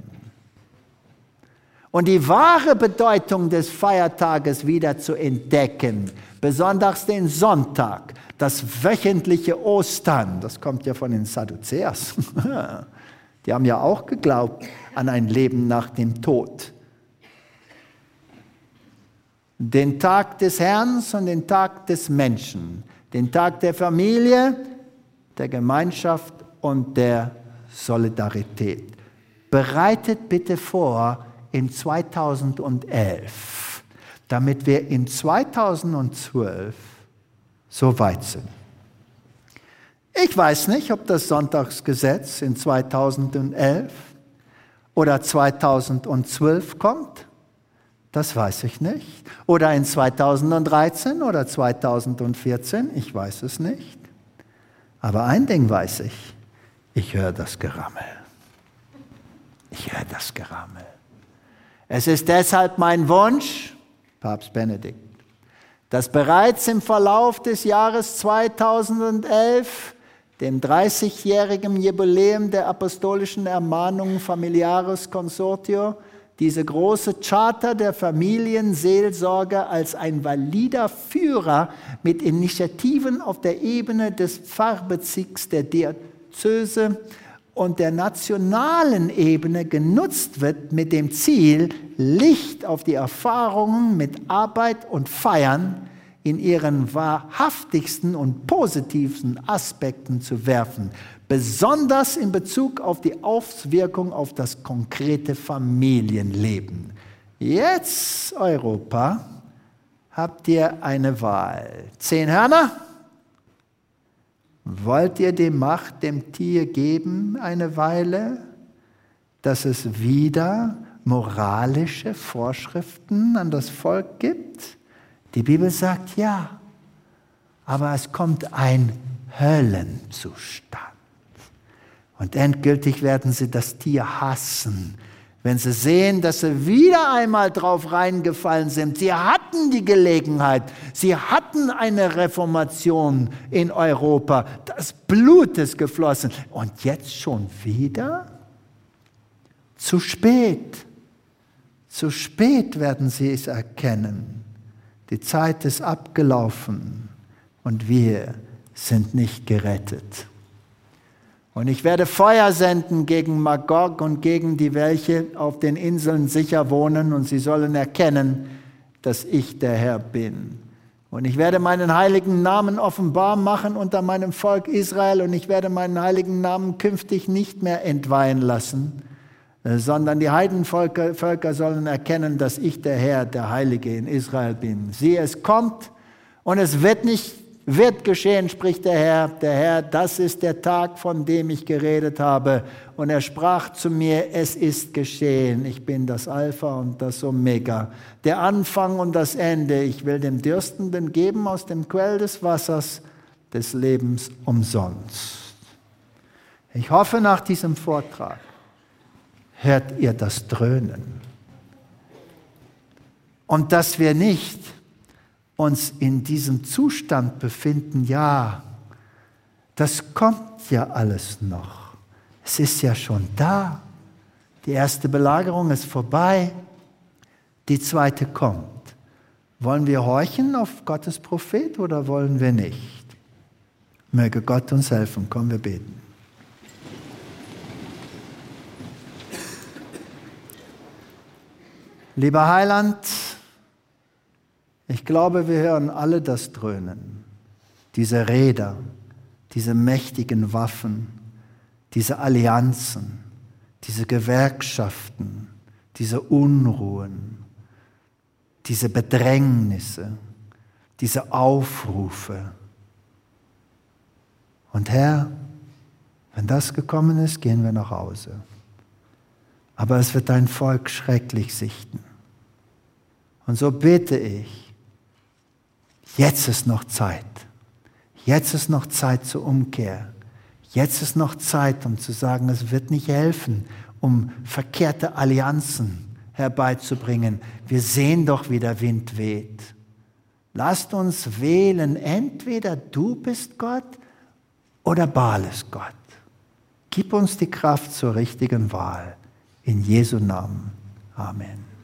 S1: Und die wahre Bedeutung des Feiertages wieder zu entdecken, besonders den Sonntag, das wöchentliche Ostern, das kommt ja von den Sadduzäers. Die haben ja auch geglaubt an ein Leben nach dem Tod. Den Tag des Herrn und den Tag des Menschen. Den Tag der Familie, der Gemeinschaft und der Solidarität. Bereitet bitte vor in 2011, damit wir in 2012 so weit sind. Ich weiß nicht, ob das Sonntagsgesetz in 2011 oder 2012 kommt. Das weiß ich nicht. Oder in 2013 oder 2014, ich weiß es nicht. Aber ein Ding weiß ich, ich höre das Gerammel. Ich höre das Gerammel. Es ist deshalb mein Wunsch, Papst Benedikt, dass bereits im Verlauf des Jahres 2011, dem 30-jährigen Jubiläum der apostolischen Ermahnung Familiaris Consortio, diese große Charta der Familienseelsorge als ein valider Führer mit Initiativen auf der Ebene des Pfarrbezirks der Diözese und der nationalen Ebene genutzt wird mit dem Ziel, Licht auf die Erfahrungen mit Arbeit und Feiern in ihren wahrhaftigsten und positivsten Aspekten zu werfen, besonders in Bezug auf die Auswirkung auf das konkrete Familienleben. Jetzt, Europa, habt ihr eine Wahl. 10 Hörner? Wollt ihr die Macht dem Tier geben eine Weile, dass es wieder moralische Vorschriften an das Volk gibt? Die Bibel sagt ja, aber es kommt ein Höllenzustand. Und endgültig werden sie das Tier hassen, wenn sie sehen, dass sie wieder einmal drauf reingefallen sind. Sie hatten die Gelegenheit, sie hatten eine Reformation in Europa. Das Blut ist geflossen. Und jetzt schon wieder? Zu spät. Zu spät werden sie es erkennen. Die Zeit ist abgelaufen und wir sind nicht gerettet. Und ich werde Feuer senden gegen Magog und gegen die, welche auf den Inseln sicher wohnen, und sie sollen erkennen, dass ich der Herr bin. Und ich werde meinen heiligen Namen offenbar machen unter meinem Volk Israel, und ich werde meinen heiligen Namen künftig nicht mehr entweihen lassen, sondern die Heidenvölker sollen erkennen, dass ich der Herr, der Heilige in Israel bin. Siehe, es kommt und es wird geschehen, spricht der Herr, das ist der Tag, von dem ich geredet habe. Und er sprach zu mir, es ist geschehen, ich bin das Alpha und das Omega, der Anfang und das Ende. Ich will dem Dürstenden geben aus dem Quell des Wassers des Lebens umsonst. Ich hoffe, nach diesem Vortrag hört ihr das Dröhnen. Und dass wir nicht uns in diesem Zustand befinden, ja, das kommt ja alles noch. Es ist ja schon da. Die erste Belagerung ist vorbei, die zweite kommt. Wollen wir horchen auf Gottes Prophet oder wollen wir nicht? Möge Gott uns helfen. Komm, wir beten. Lieber Heiland, ich glaube, wir hören alle das Dröhnen, diese Räder, diese mächtigen Waffen, diese Allianzen, diese Gewerkschaften, diese Unruhen, diese Bedrängnisse, diese Aufrufe. Und Herr, wenn das gekommen ist, gehen wir nach Hause. Aber es wird dein Volk schrecklich sichten. Und so bete ich, jetzt ist noch Zeit. Jetzt ist noch Zeit zur Umkehr. Jetzt ist noch Zeit, um zu sagen, es wird nicht helfen, um verkehrte Allianzen herbeizubringen. Wir sehen doch, wie der Wind weht. Lasst uns wählen, entweder du bist Gott oder Baal ist Gott. Gib uns die Kraft zur richtigen Wahl. In Jesu Namen. Amen.